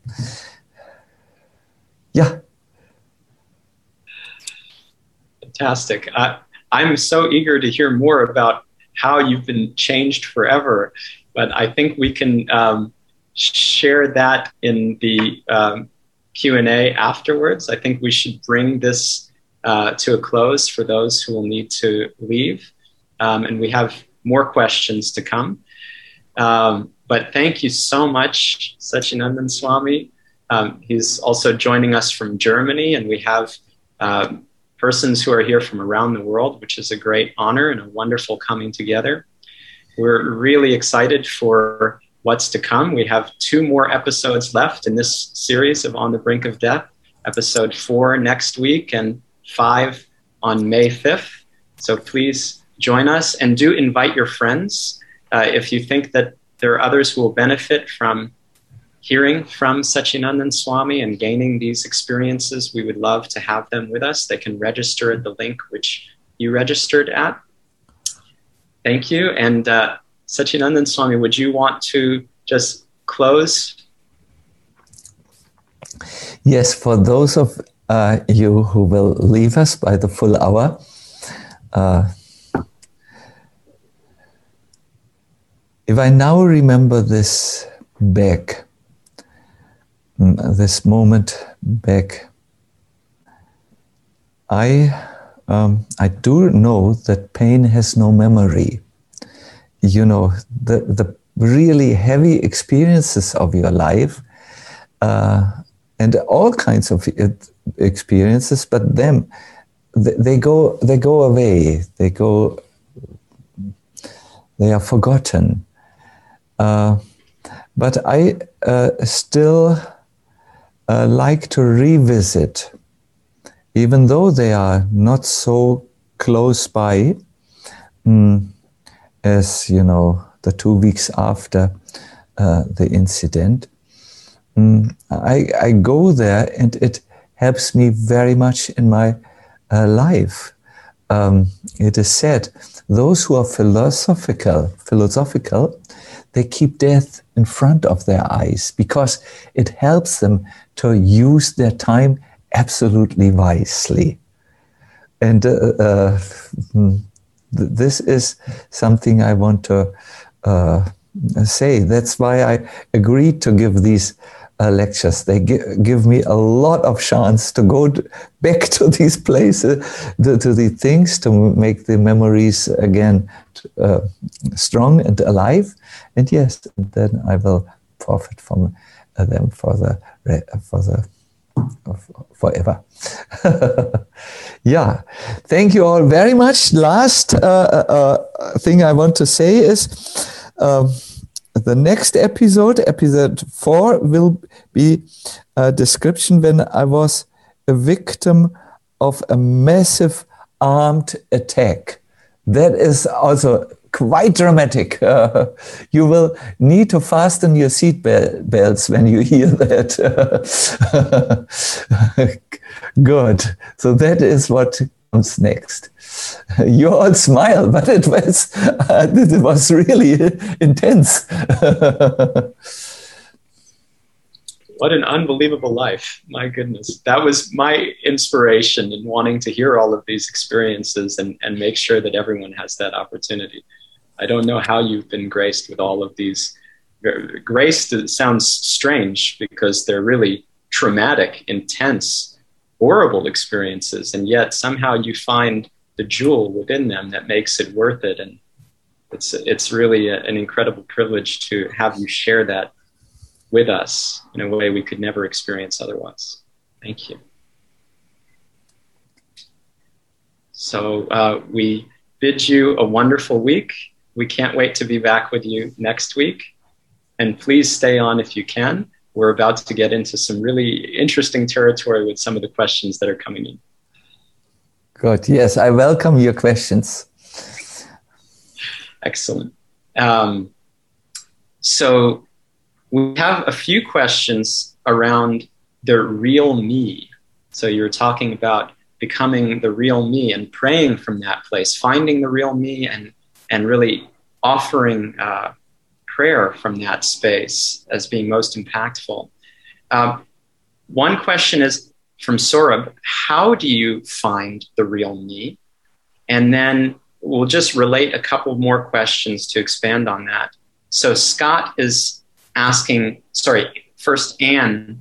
Yeah. Fantastic. I'm so eager to hear more about how you've been changed forever. But I think we can share that in the Q&A afterwards. I think we should bring this to a close for those who will need to leave. And we have more questions to come. But thank you so much, Satchidanand Swami. He's also joining us from Germany, and we have persons who are here from around the world, which is a great honor and a wonderful coming together. We're really excited for what's to come. We have 2 more episodes left in this series of On the Brink of Death, episode 4 next week and 5 on May 5th. So please join us, and do invite your friends. If you think that there are others who will benefit from hearing from Satchidanand Swami and gaining these experiences, we would love to have them with us. They can register at the link which you registered at. Thank you. And Satchidanand Swami, would you want to just close? Yes, for those of you who will leave us by the full hour, if I now remember this back, this moment back, I do know that pain has no memory. You know, the really heavy experiences of your life, and all kinds of experiences, but they go away. They are forgotten. But I still like to revisit, even though they are not so close by as, you know, the 2 weeks after the incident. I go there, and it helps me very much in my life. It is said, those who are philosophical, they keep death in front of their eyes because it helps them to use their time absolutely wisely. And this is something I want to say. That's why I agreed to give these lectures. They give me a lot of chance to go back to these places, to the things, to make the memories again strong and alive. And yes, then I will profit from them forever. Yeah, thank you all very much. Last thing I want to say is the next episode 4, will be a description when I was a victim of a massive armed attack. That is also quite dramatic. You will need to fasten your seat belts when you hear that. Good. So that is what comes next. You all smile, but it was really intense. What an unbelievable life. My goodness. That was my inspiration in wanting to hear all of these experiences and make sure that everyone has that opportunity. I don't know how you've been graced with all of these. Graced sounds strange because they're really traumatic, intense, horrible experiences. And yet somehow you find the jewel within them that makes it worth it. And it's really an incredible privilege to have you share that with us in a way we could never experience otherwise. Thank you. So we bid you a wonderful week. We can't wait to be back with you next week. And please stay on if you can. We're about to get into some really interesting territory with some of the questions that are coming in. Good. Yes, I welcome your questions. Excellent. So we have a few questions around the real me. So you're talking about becoming the real me and praying from that place, finding the real me and really offering prayer from that space as being most impactful. One question is from Saurabh, how do you find the real me? And then we'll just relate a couple more questions to expand on that. So Scott is asking, first Anne,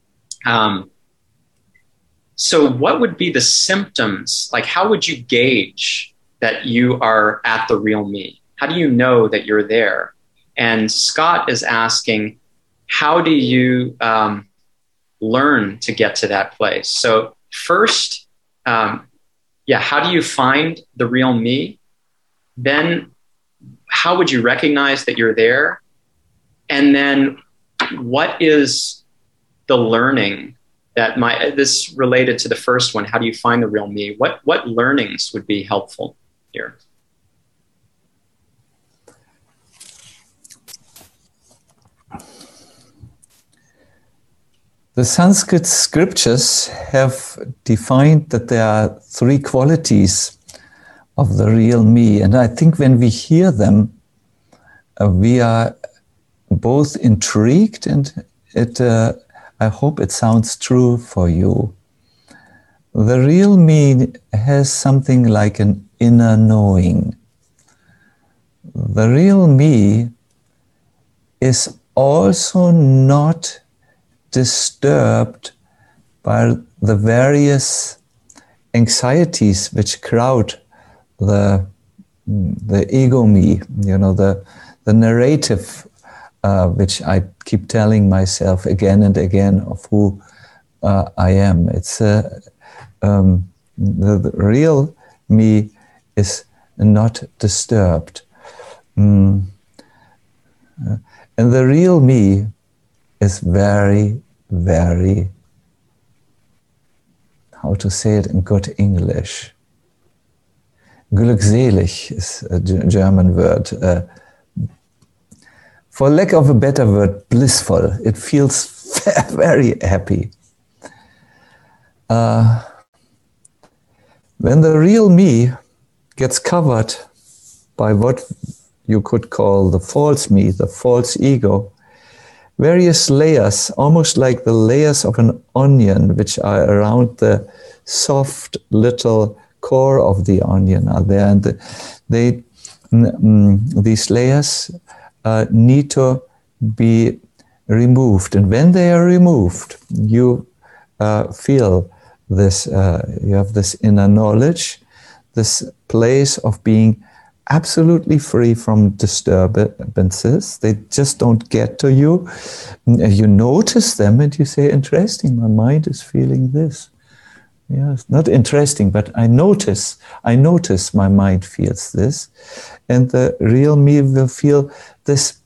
so what would be the symptoms? Like, how would you gauge that you are at the real me? How do you know that you're there? And Scott is asking, how do you learn to get to that place? So first, how do you find the real me? Then how would you recognize that you're there? And then what is the learning that this related to the first one? How do you find the real me? What learnings would be helpful here? The Sanskrit scriptures have defined that there are three qualities of the real me. And I think when we hear them, we are both intrigued, and I hope it sounds true for you. The real me has something like an inner knowing. The real me is also not disturbed by the various anxieties which crowd the ego me, the narrative which I keep telling myself again and again of who I am. It's the real me is not disturbed, and the real me is very, very, how to say it in good English? Glückselig is a German word. For lack of a better word, blissful. It feels very happy. When the real me gets covered by what you could call the false me, the false ego, various layers, almost like the layers of an onion, which are around the soft little core of the onion are there, and these layers need to be removed. And when they are removed, you feel this, you have this inner knowledge, this place of being absolutely free from disturbances. They just don't get to you. You notice them and you say, interesting, my mind is feeling this. Yes, not interesting, but I notice my mind feels this. And the real me will feel this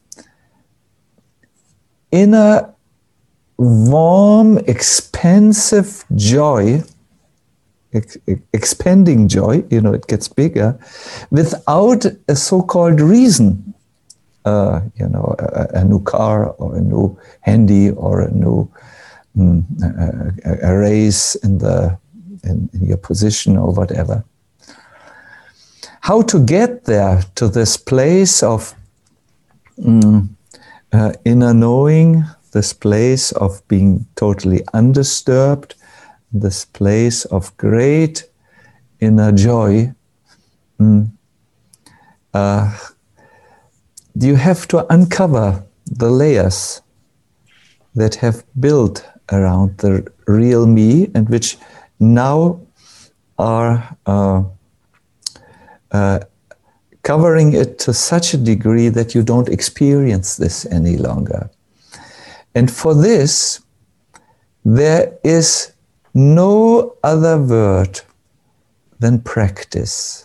inner, warm, expansive joy, expanding joy, it gets bigger, without a so-called reason. A new car or a new handy or a new a raise in your position or whatever. How to get there to this place of inner knowing, this place of being totally undisturbed, this place of great inner joy, you have to uncover the layers that have built around the real me and which now are covering it to such a degree that you don't experience this any longer. And for this, there is no other word than practice.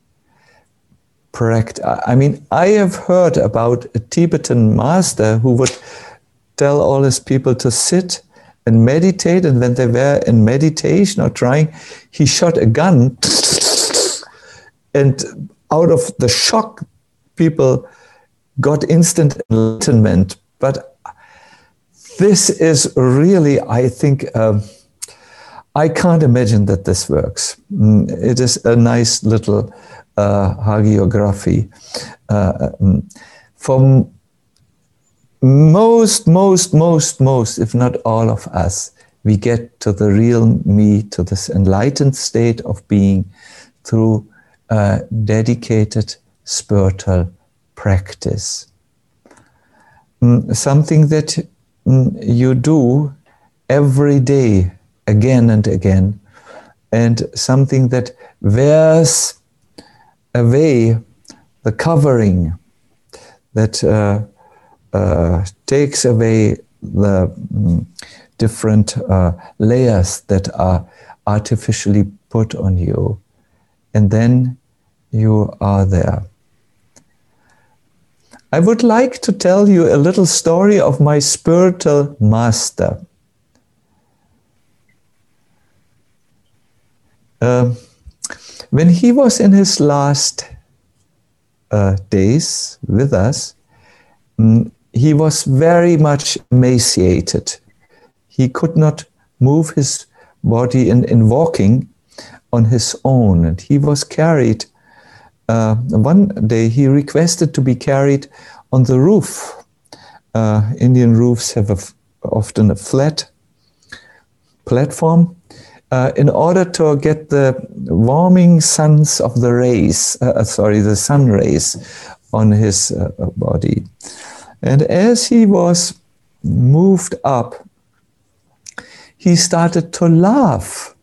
I have heard about a Tibetan master who would tell all his people to sit and meditate, and when they were in meditation or trying, he shot a gun, and out of the shock, people got instant enlightenment. But this is really, I think, I can't imagine that this works. It is a nice little hagiography. For most, if not all of us, we get to the real me, to this enlightened state of being through dedicated spiritual practice. Something that you do every day, again and again, and something that wears away the covering, that takes away the different layers that are artificially put on you, and then you are there. I would like to tell you a little story of my spiritual master. When he was in his last days with us, he was very much emaciated. He could not move his body in walking on his own, and he was carried. One day he requested to be carried on the roof. Indian roofs have often a flat platform in order to get the warming suns of the rays, the sun rays on his body. And as he was moved up, he started to laugh.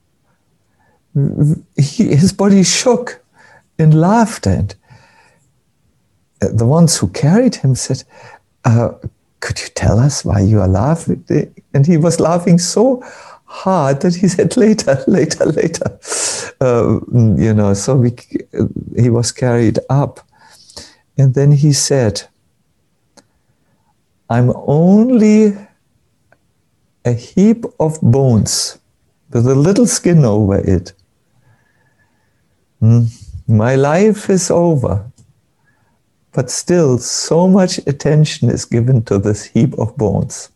His body shook in laughter, and the ones who carried him said, could you tell us why you are laughing? And he was laughing so hard that he said, later. So he was carried up. And then he said, I'm only a heap of bones with a little skin over it. My life is over, but still so much attention is given to this heap of bones.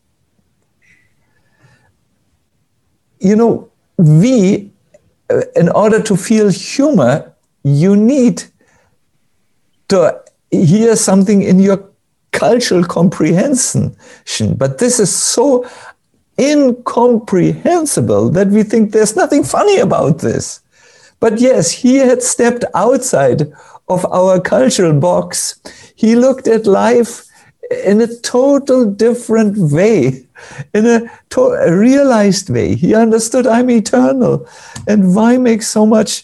We, in order to feel humor, you need to hear something in your cultural comprehension. But this is so incomprehensible that we think there's nothing funny about this. But yes, he had stepped outside of our cultural box. He looked at life in a total different way, in a realized way. He understood I'm eternal. And why make so much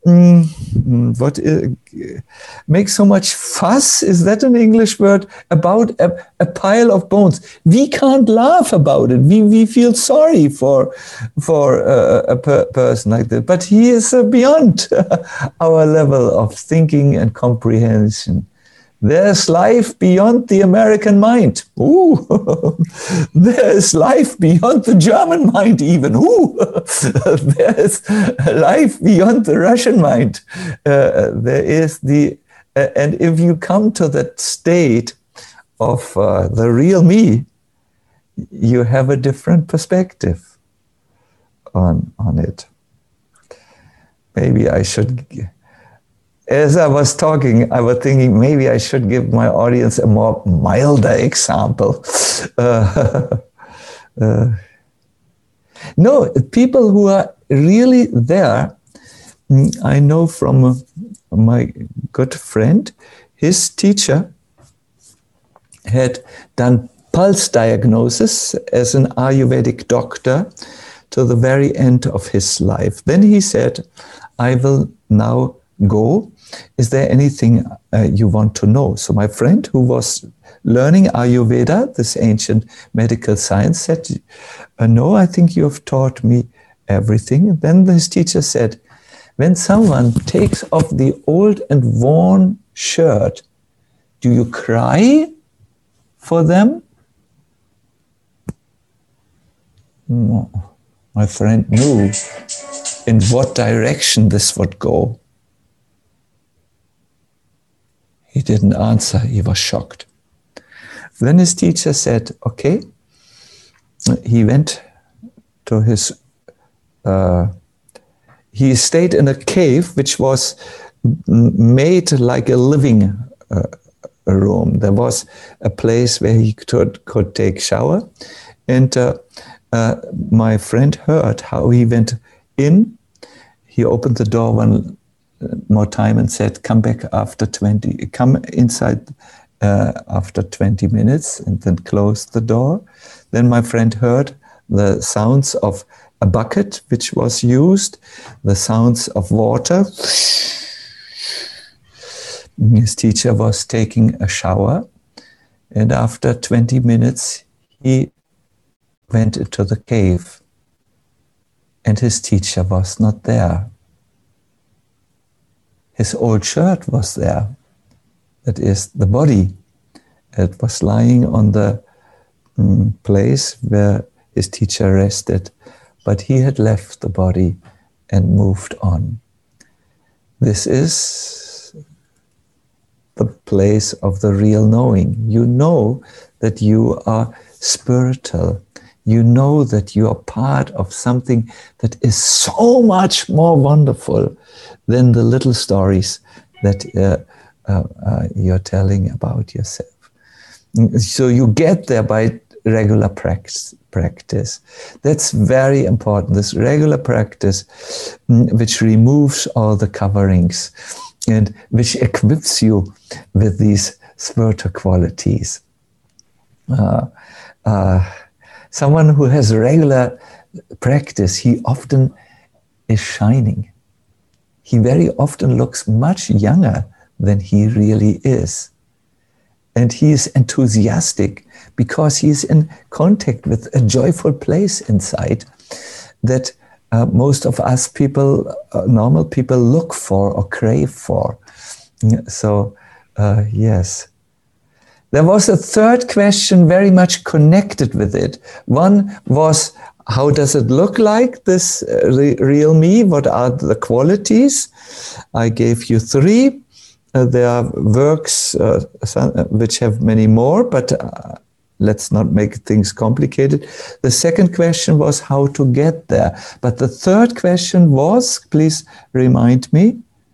make so much fuss, is that an English word, about a pile of bones? We can't laugh about it. We feel sorry for a person like that. But he is beyond our level of thinking and comprehension. There's life beyond the American mind. Ooh, there's life beyond the German mind even. Ooh, there's life beyond the Russian mind. There is and if you come to that state of the real me, you have a different perspective on it. Maybe I should... As I was talking, I was thinking maybe I should give my audience a more milder example. No, people who are really there, I know from my good friend, his teacher had done pulse diagnosis as an Ayurvedic doctor to the very end of his life. Then he said, I will now go. Is there anything you want to know? So my friend who was learning Ayurveda, this ancient medical science, said, no, I think you have taught me everything. And then his teacher said, when someone takes off the old and worn shirt, do you cry for them? No. My friend knew in what direction this would go. He didn't answer. He was shocked. Then his teacher said, okay. He went to his... he stayed in a cave which was made like a living room. There was a place where he could take shower. And my friend heard how he went in. He opened the door one more time and said, come back after 20, come inside after 20 minutes, and then closed the door. Then my friend heard the sounds of a bucket which was used, the sounds of water. His teacher was taking a shower, and after 20 minutes he went into the cave, and his teacher was not there. His old shirt was there. That is the body. It was lying on the place where his teacher rested, but he had left the body and moved on. This is the place of the real knowing. You know that you are spiritual. You know that you are part of something that is so much more wonderful than the little stories that you're telling about yourself. So you get there by regular practice. That's very important. This regular practice, which removes all the coverings and which equips you with these spiritual qualities. Someone who has regular practice, he often is shining. He very often looks much younger than he really is. And he is enthusiastic because he is in contact with a joyful place inside that most of us people, normal people, look for or crave for. So, yes. There was a third question very much connected with it. One was, how does it look like, this real me? What are the qualities? I gave you 3. There are works which have many more, but let's not make things complicated. The second question was how to get there. But the third question was, please remind me.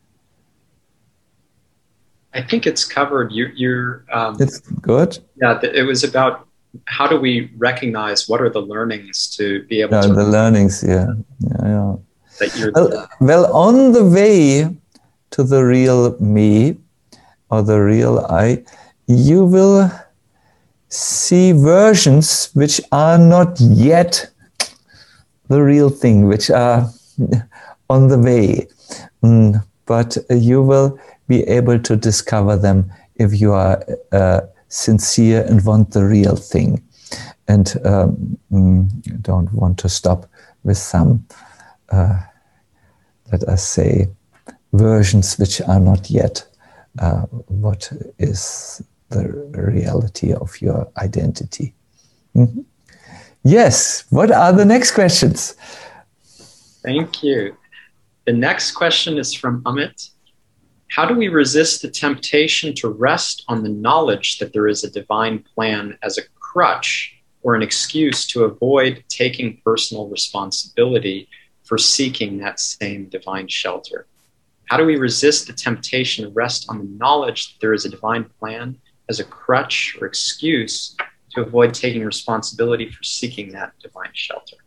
I think it's covered. It's good. Yeah, it was about how do we recognize what are the learnings to be able to... The learnings, yeah. That you're well, on the way to the real me or the real I, you will see versions which are not yet the real thing, which are on the way. But you will be able to discover them if you are sincere and want the real thing and don't want to stop with some, let us say, versions which are not yet what is the reality of your identity. Mm-hmm. Yes, what are the next questions? Thank you. The next question is from Amit. How do we resist the temptation to rest on the knowledge that there is a divine plan as a crutch or an excuse to avoid taking personal responsibility for seeking that same divine shelter? How do we resist the temptation to rest on the knowledge that there is a divine plan as a crutch or excuse to avoid taking responsibility for seeking that divine shelter?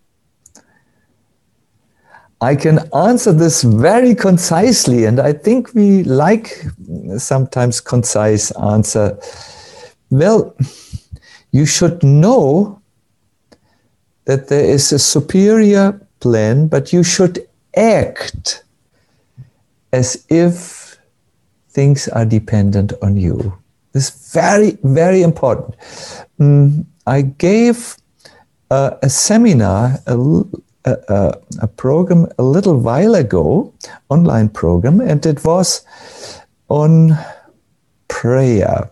I can answer this very concisely, and I think we like sometimes concise answer. Well, you should know that there is a superior plan, but you should act as if things are dependent on you. This is very, very important. I gave a seminar, a program a little while ago, online program, and it was on prayer.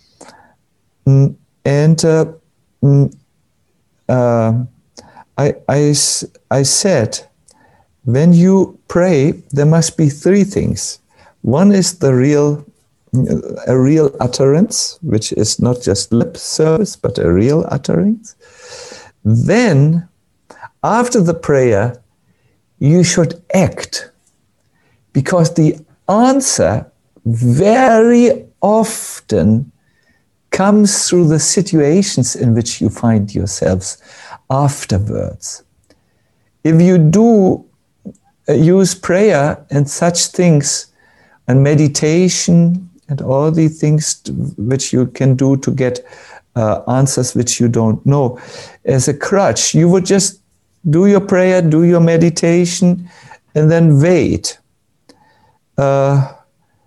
I said, when you pray, there must be 3 things. One is a real utterance, which is not just lip service, but a real utterance. Then, after the prayer, you should act, because the answer very often comes through the situations in which you find yourselves afterwards. If you do use prayer and such things and meditation and all the things which you can do to get answers which you don't know as a crutch. You would just do your prayer, do your meditation, and then wait. But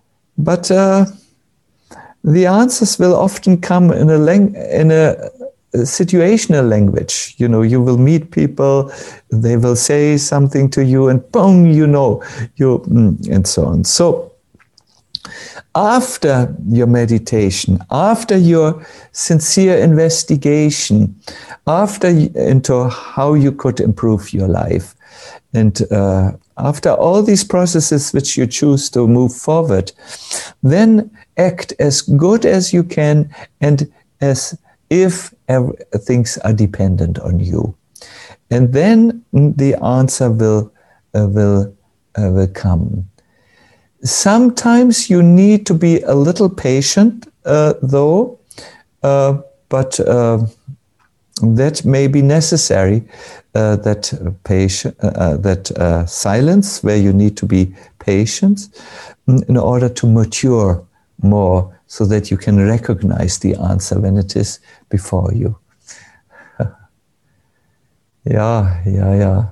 the answers will often come in a situational language. You know, you will meet people, they will say something to you, and boom, and so on. So after your meditation, after your sincere investigation, into how you could improve your life, and after all these processes which you choose to move forward, then act as good as you can, and as if things are dependent on you. And then the answer will come. Sometimes you need to be a little patient, though, but that may be necessary. That silence, where you need to be patient, in order to mature more, so that you can recognize the answer when it is before you. Yeah.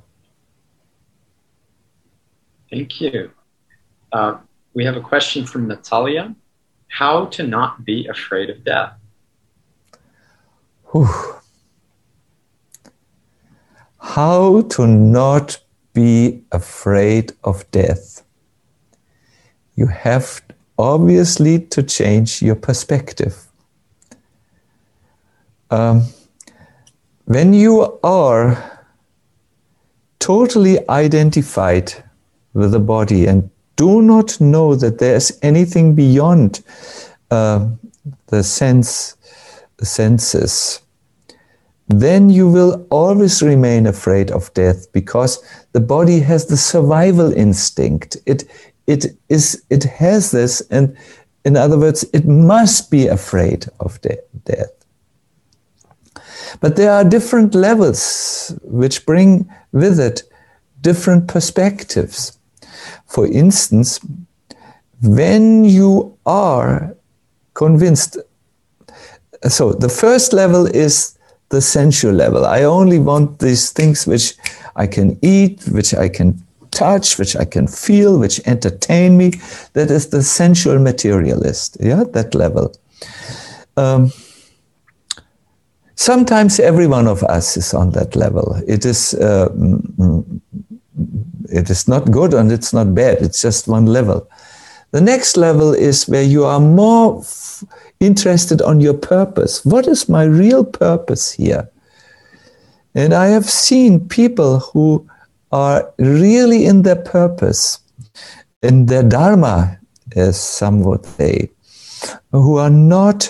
Thank you. We have a question from Natalia. How to not be afraid of death? How to not be afraid of death? You have obviously to change your perspective. When you are totally identified with the body and do not know that there's anything beyond the senses, then you will always remain afraid of death, because the body has the survival instinct. It has this, and in other words, it must be afraid of death. But there are different levels which bring with it different perspectives. For instance, when you are convinced, so the first level is the sensual level. I only want these things which I can eat, which I can touch, which I can feel, which entertain me. That is the sensual materialist, that level. Sometimes every one of us is on that level. It is not good and it's not bad. It's just one level. The next level is where you are more interested on your purpose. What is my real purpose here? And I have seen people who are really in their purpose, in their dharma, as some would say, who are not,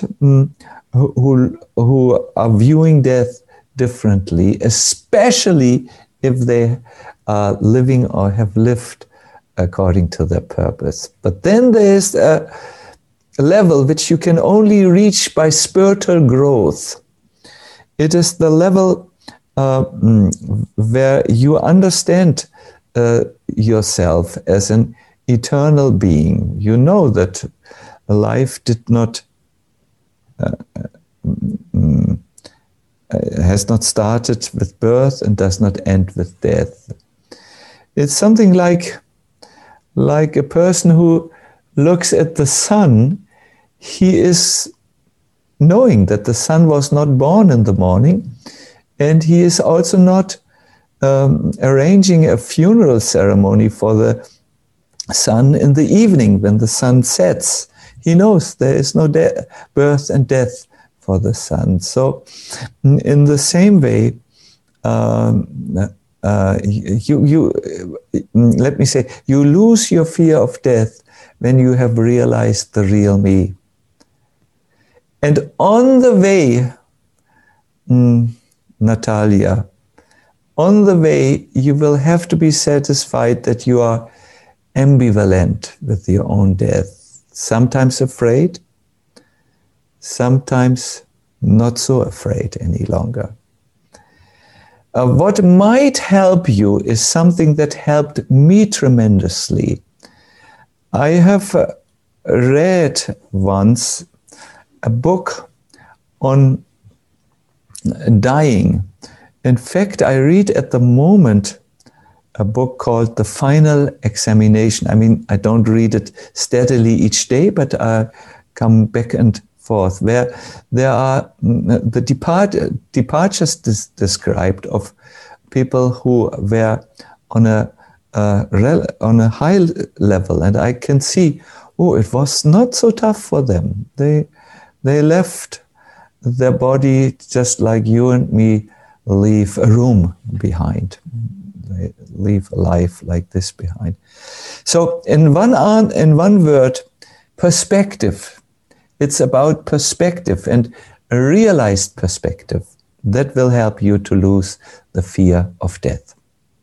who are viewing death differently, especially if they are living or have lived according to their purpose. But then there is a level which you can only reach by spiritual growth. It is the level where you understand yourself as an eternal being. You know that life did not has not started with birth and does not end with death. It's something like a person who looks at the sun. He is knowing that the sun was not born in the morning, and he is also not arranging a funeral ceremony for the sun in the evening when the sun sets. He knows there is no birth and death for the sun. So in the same way, let me say, you lose your fear of death when you have realized the real me. And on the way, Natalia, on the way, you will have to be satisfied that you are ambivalent with your own death. Sometimes afraid, sometimes not so afraid any longer. What might help you is something that helped me tremendously. I have read once a book on dying. In fact, I read at the moment a book called The Final Examination. I mean, I don't read it steadily each day, but I come back and forth, where there are the departures described of people who were on a high level, and I can see, it was not so tough for them. They left their body just like you and me leave a room behind. They leave a life like this behind. So in one word, perspective. It's about perspective, and a realized perspective that will help you to lose the fear of death.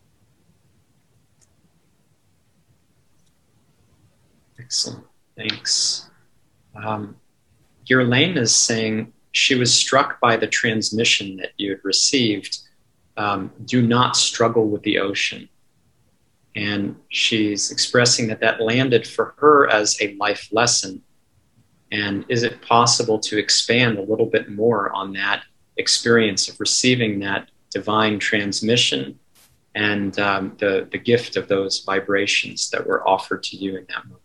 Excellent. Thanks. Yerlaine is saying she was struck by the transmission that you had received. Do not struggle with the ocean. And she's expressing that landed for her as a life lesson. And is it possible to expand a little bit more on that experience of receiving that divine transmission and the gift of those vibrations that were offered to you in that moment?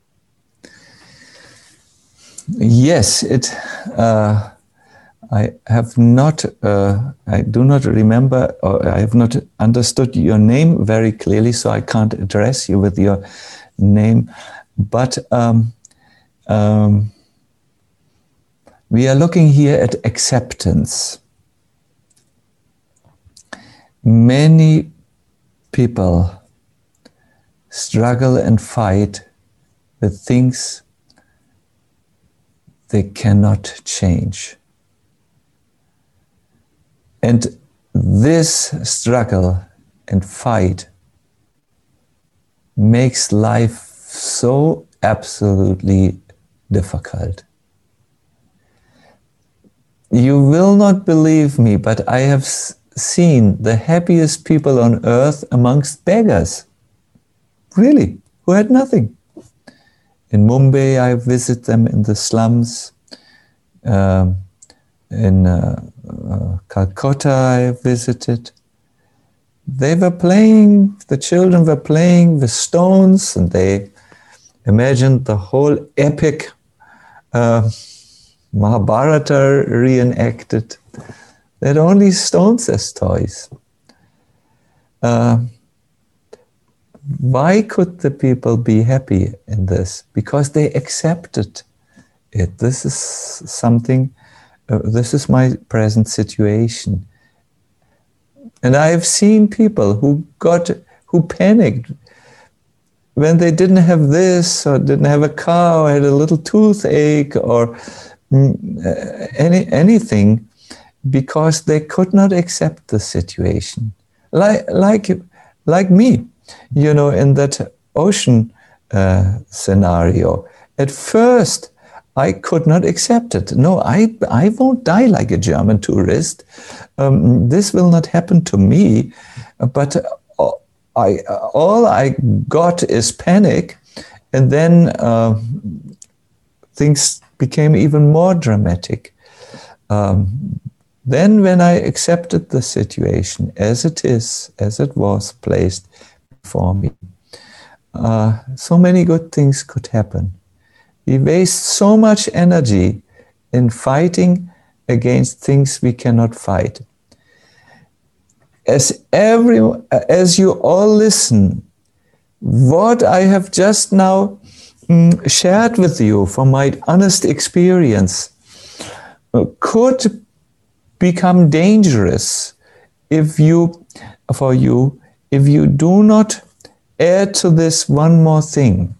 Yes, I have not, I do not remember, or I have not understood your name very clearly, so I can't address you with your name. But we are looking here at acceptance. Many people struggle and fight with things they cannot change. And this struggle and fight makes life so absolutely difficult. You will not believe me, but I have seen the happiest people on earth amongst beggars. Really, who had nothing. In Mumbai, I visit them in the slums. In Calcutta, I visited. They were playing, the children were playing with stones, and they imagined the whole epic Mahabharata reenacted. They had only stones as toys. Why could the people be happy in this? Because they accepted it. This is something, this is my present situation. And I've seen people who panicked when they didn't have this, or didn't have a car, or had a little toothache, or anything, because they could not accept the situation. Like me, in that ocean scenario. At first, I could not accept it. No, I won't die like a German tourist. This will not happen to me. But all I got is panic, and then things became even more dramatic. Then when I accepted the situation as it was placed before me, so many good things could happen. We waste so much energy in fighting against things we cannot fight. As you all listen, what I have just now shared with you from my honest experience could become dangerous if you do not add to this one more thing.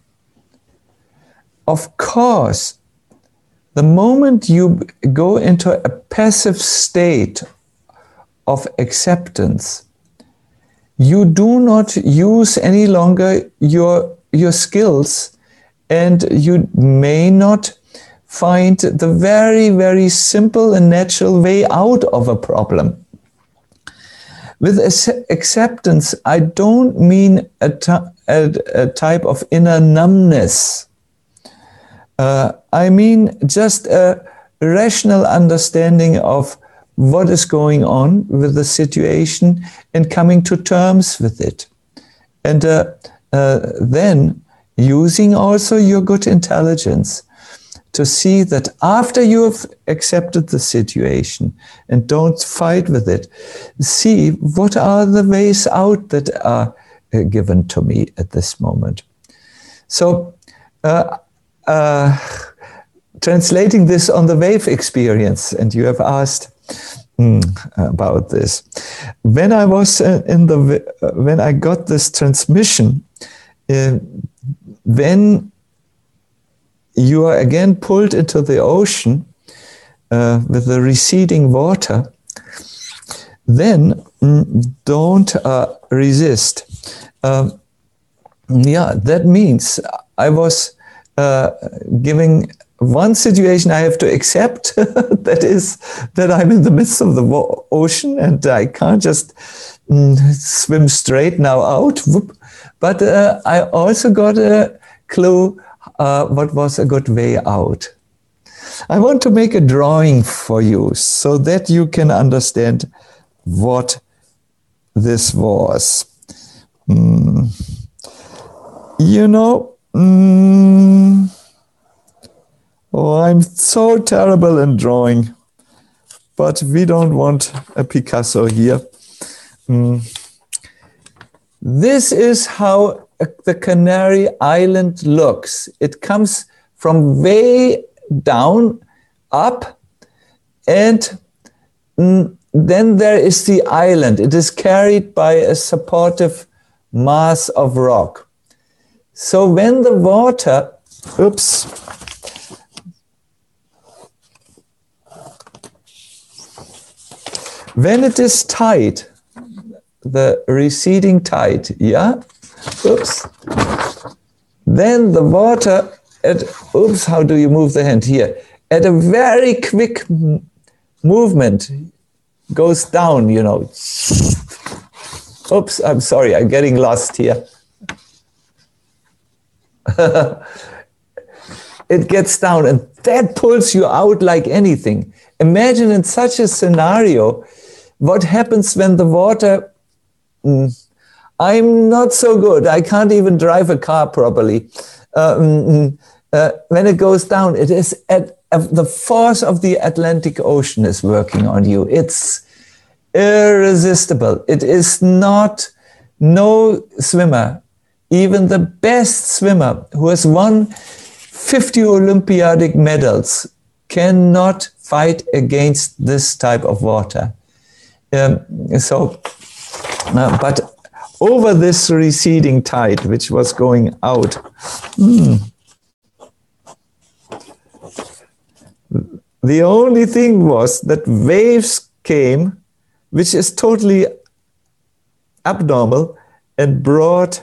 Of course, the moment you go into a passive state of acceptance, you do not use any longer your skills, and you may not find the very, very simple and natural way out of a problem. With acceptance, I don't mean a type of inner numbness. I mean just a rational understanding of what is going on with the situation and coming to terms with it. And then using also your good intelligence to see that after you have accepted the situation and don't fight with it, see what are the ways out that are given to me at this moment. So, translating this on the wave experience, and you have asked about this. When I was when I got this transmission, when you are again pulled into the ocean with the receding water, then don't resist. That means I was giving one situation I have to accept, that is that I'm in the midst of the ocean and I can't just swim straight now out. But I also got a clue what was a good way out. I want to make a drawing for you so that you can understand what this was. I'm so terrible in drawing, but we don't want a Picasso here. This is how the Canary Island looks. It comes from way down, up, and then there is the island. It is carried by a supportive mass of rock. So when the water, when it is tide, the receding tide, then the water how do you move the hand here? At a very quick movement goes down, I'm sorry, I'm getting lost here. It gets down and that pulls you out like anything. Imagine in such a scenario, what happens when the water, I'm not so good. I can't even drive a car properly. When it goes down, it is at the force of the Atlantic Ocean is working on you. It's irresistible. It is no swimmer, even the best swimmer who has won 50 Olympiadic medals, cannot fight against this type of water. But over this receding tide, which was going out, the only thing was that waves came, which is totally abnormal, and brought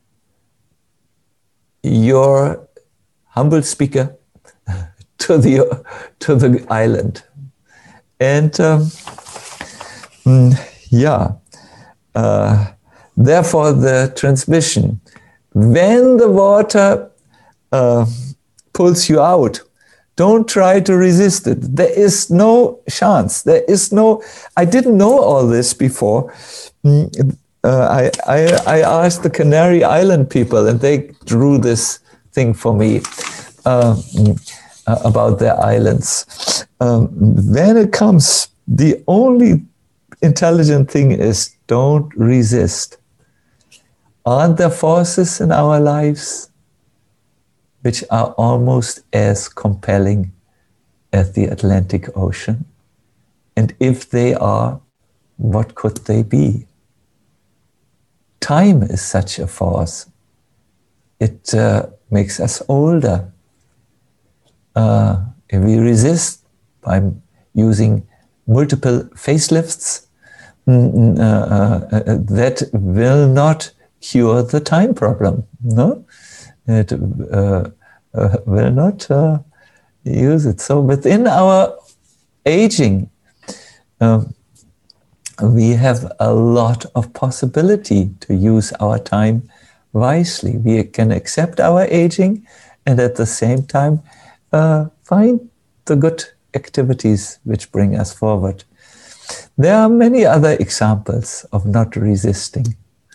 your humble speaker to the island. And therefore the transmission, when the water pulls you out, don't try to resist it. There is no chance. I didn't know all this before. I asked the Canary Island people and they drew this thing for me about their islands. When it comes, the only intelligent thing is don't resist. Aren't there forces in our lives which are almost as compelling as the Atlantic Ocean? And if they are, what could they be? Time is such a force. It makes us older. If we resist by using multiple facelifts, that will not cure the time problem. No, it will not use it. So within our aging, we have a lot of possibility to use our time wisely. We can accept our aging and at the same time find the good activities which bring us forward. There are many other examples of not resisting.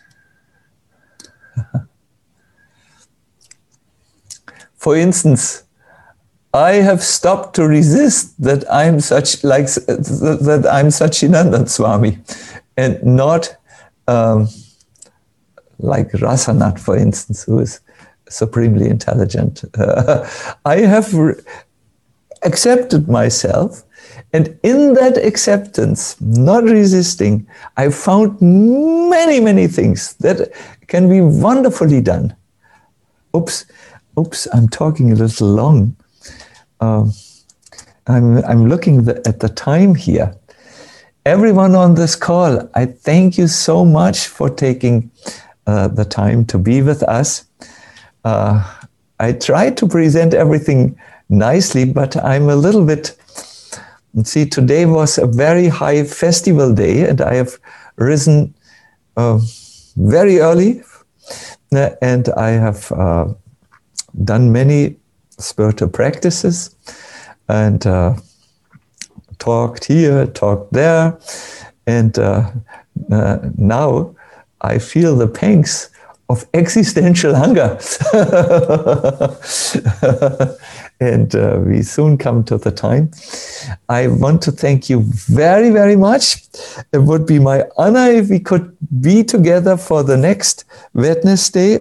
For instance, I have stopped to resist that I'm Satchidananda Swami, and not like Rasanath, for instance, who is supremely intelligent. I have accepted myself, and in that acceptance, not resisting, I found many, many things that can be wonderfully done. Oops, I'm talking a little long. I'm looking at the time here. Everyone on this call, I thank you so much for taking the time to be with us. I tried to present everything nicely, but I'm a little bit... See, today was a very high festival day, and I have risen very early, and I have done many spiritual practices, and talked here, talked there, and now I feel the pangs of existential hunger. And we soon come to the time. I want to thank you very, very much. It would be my honor if we could be together for the next Wednesday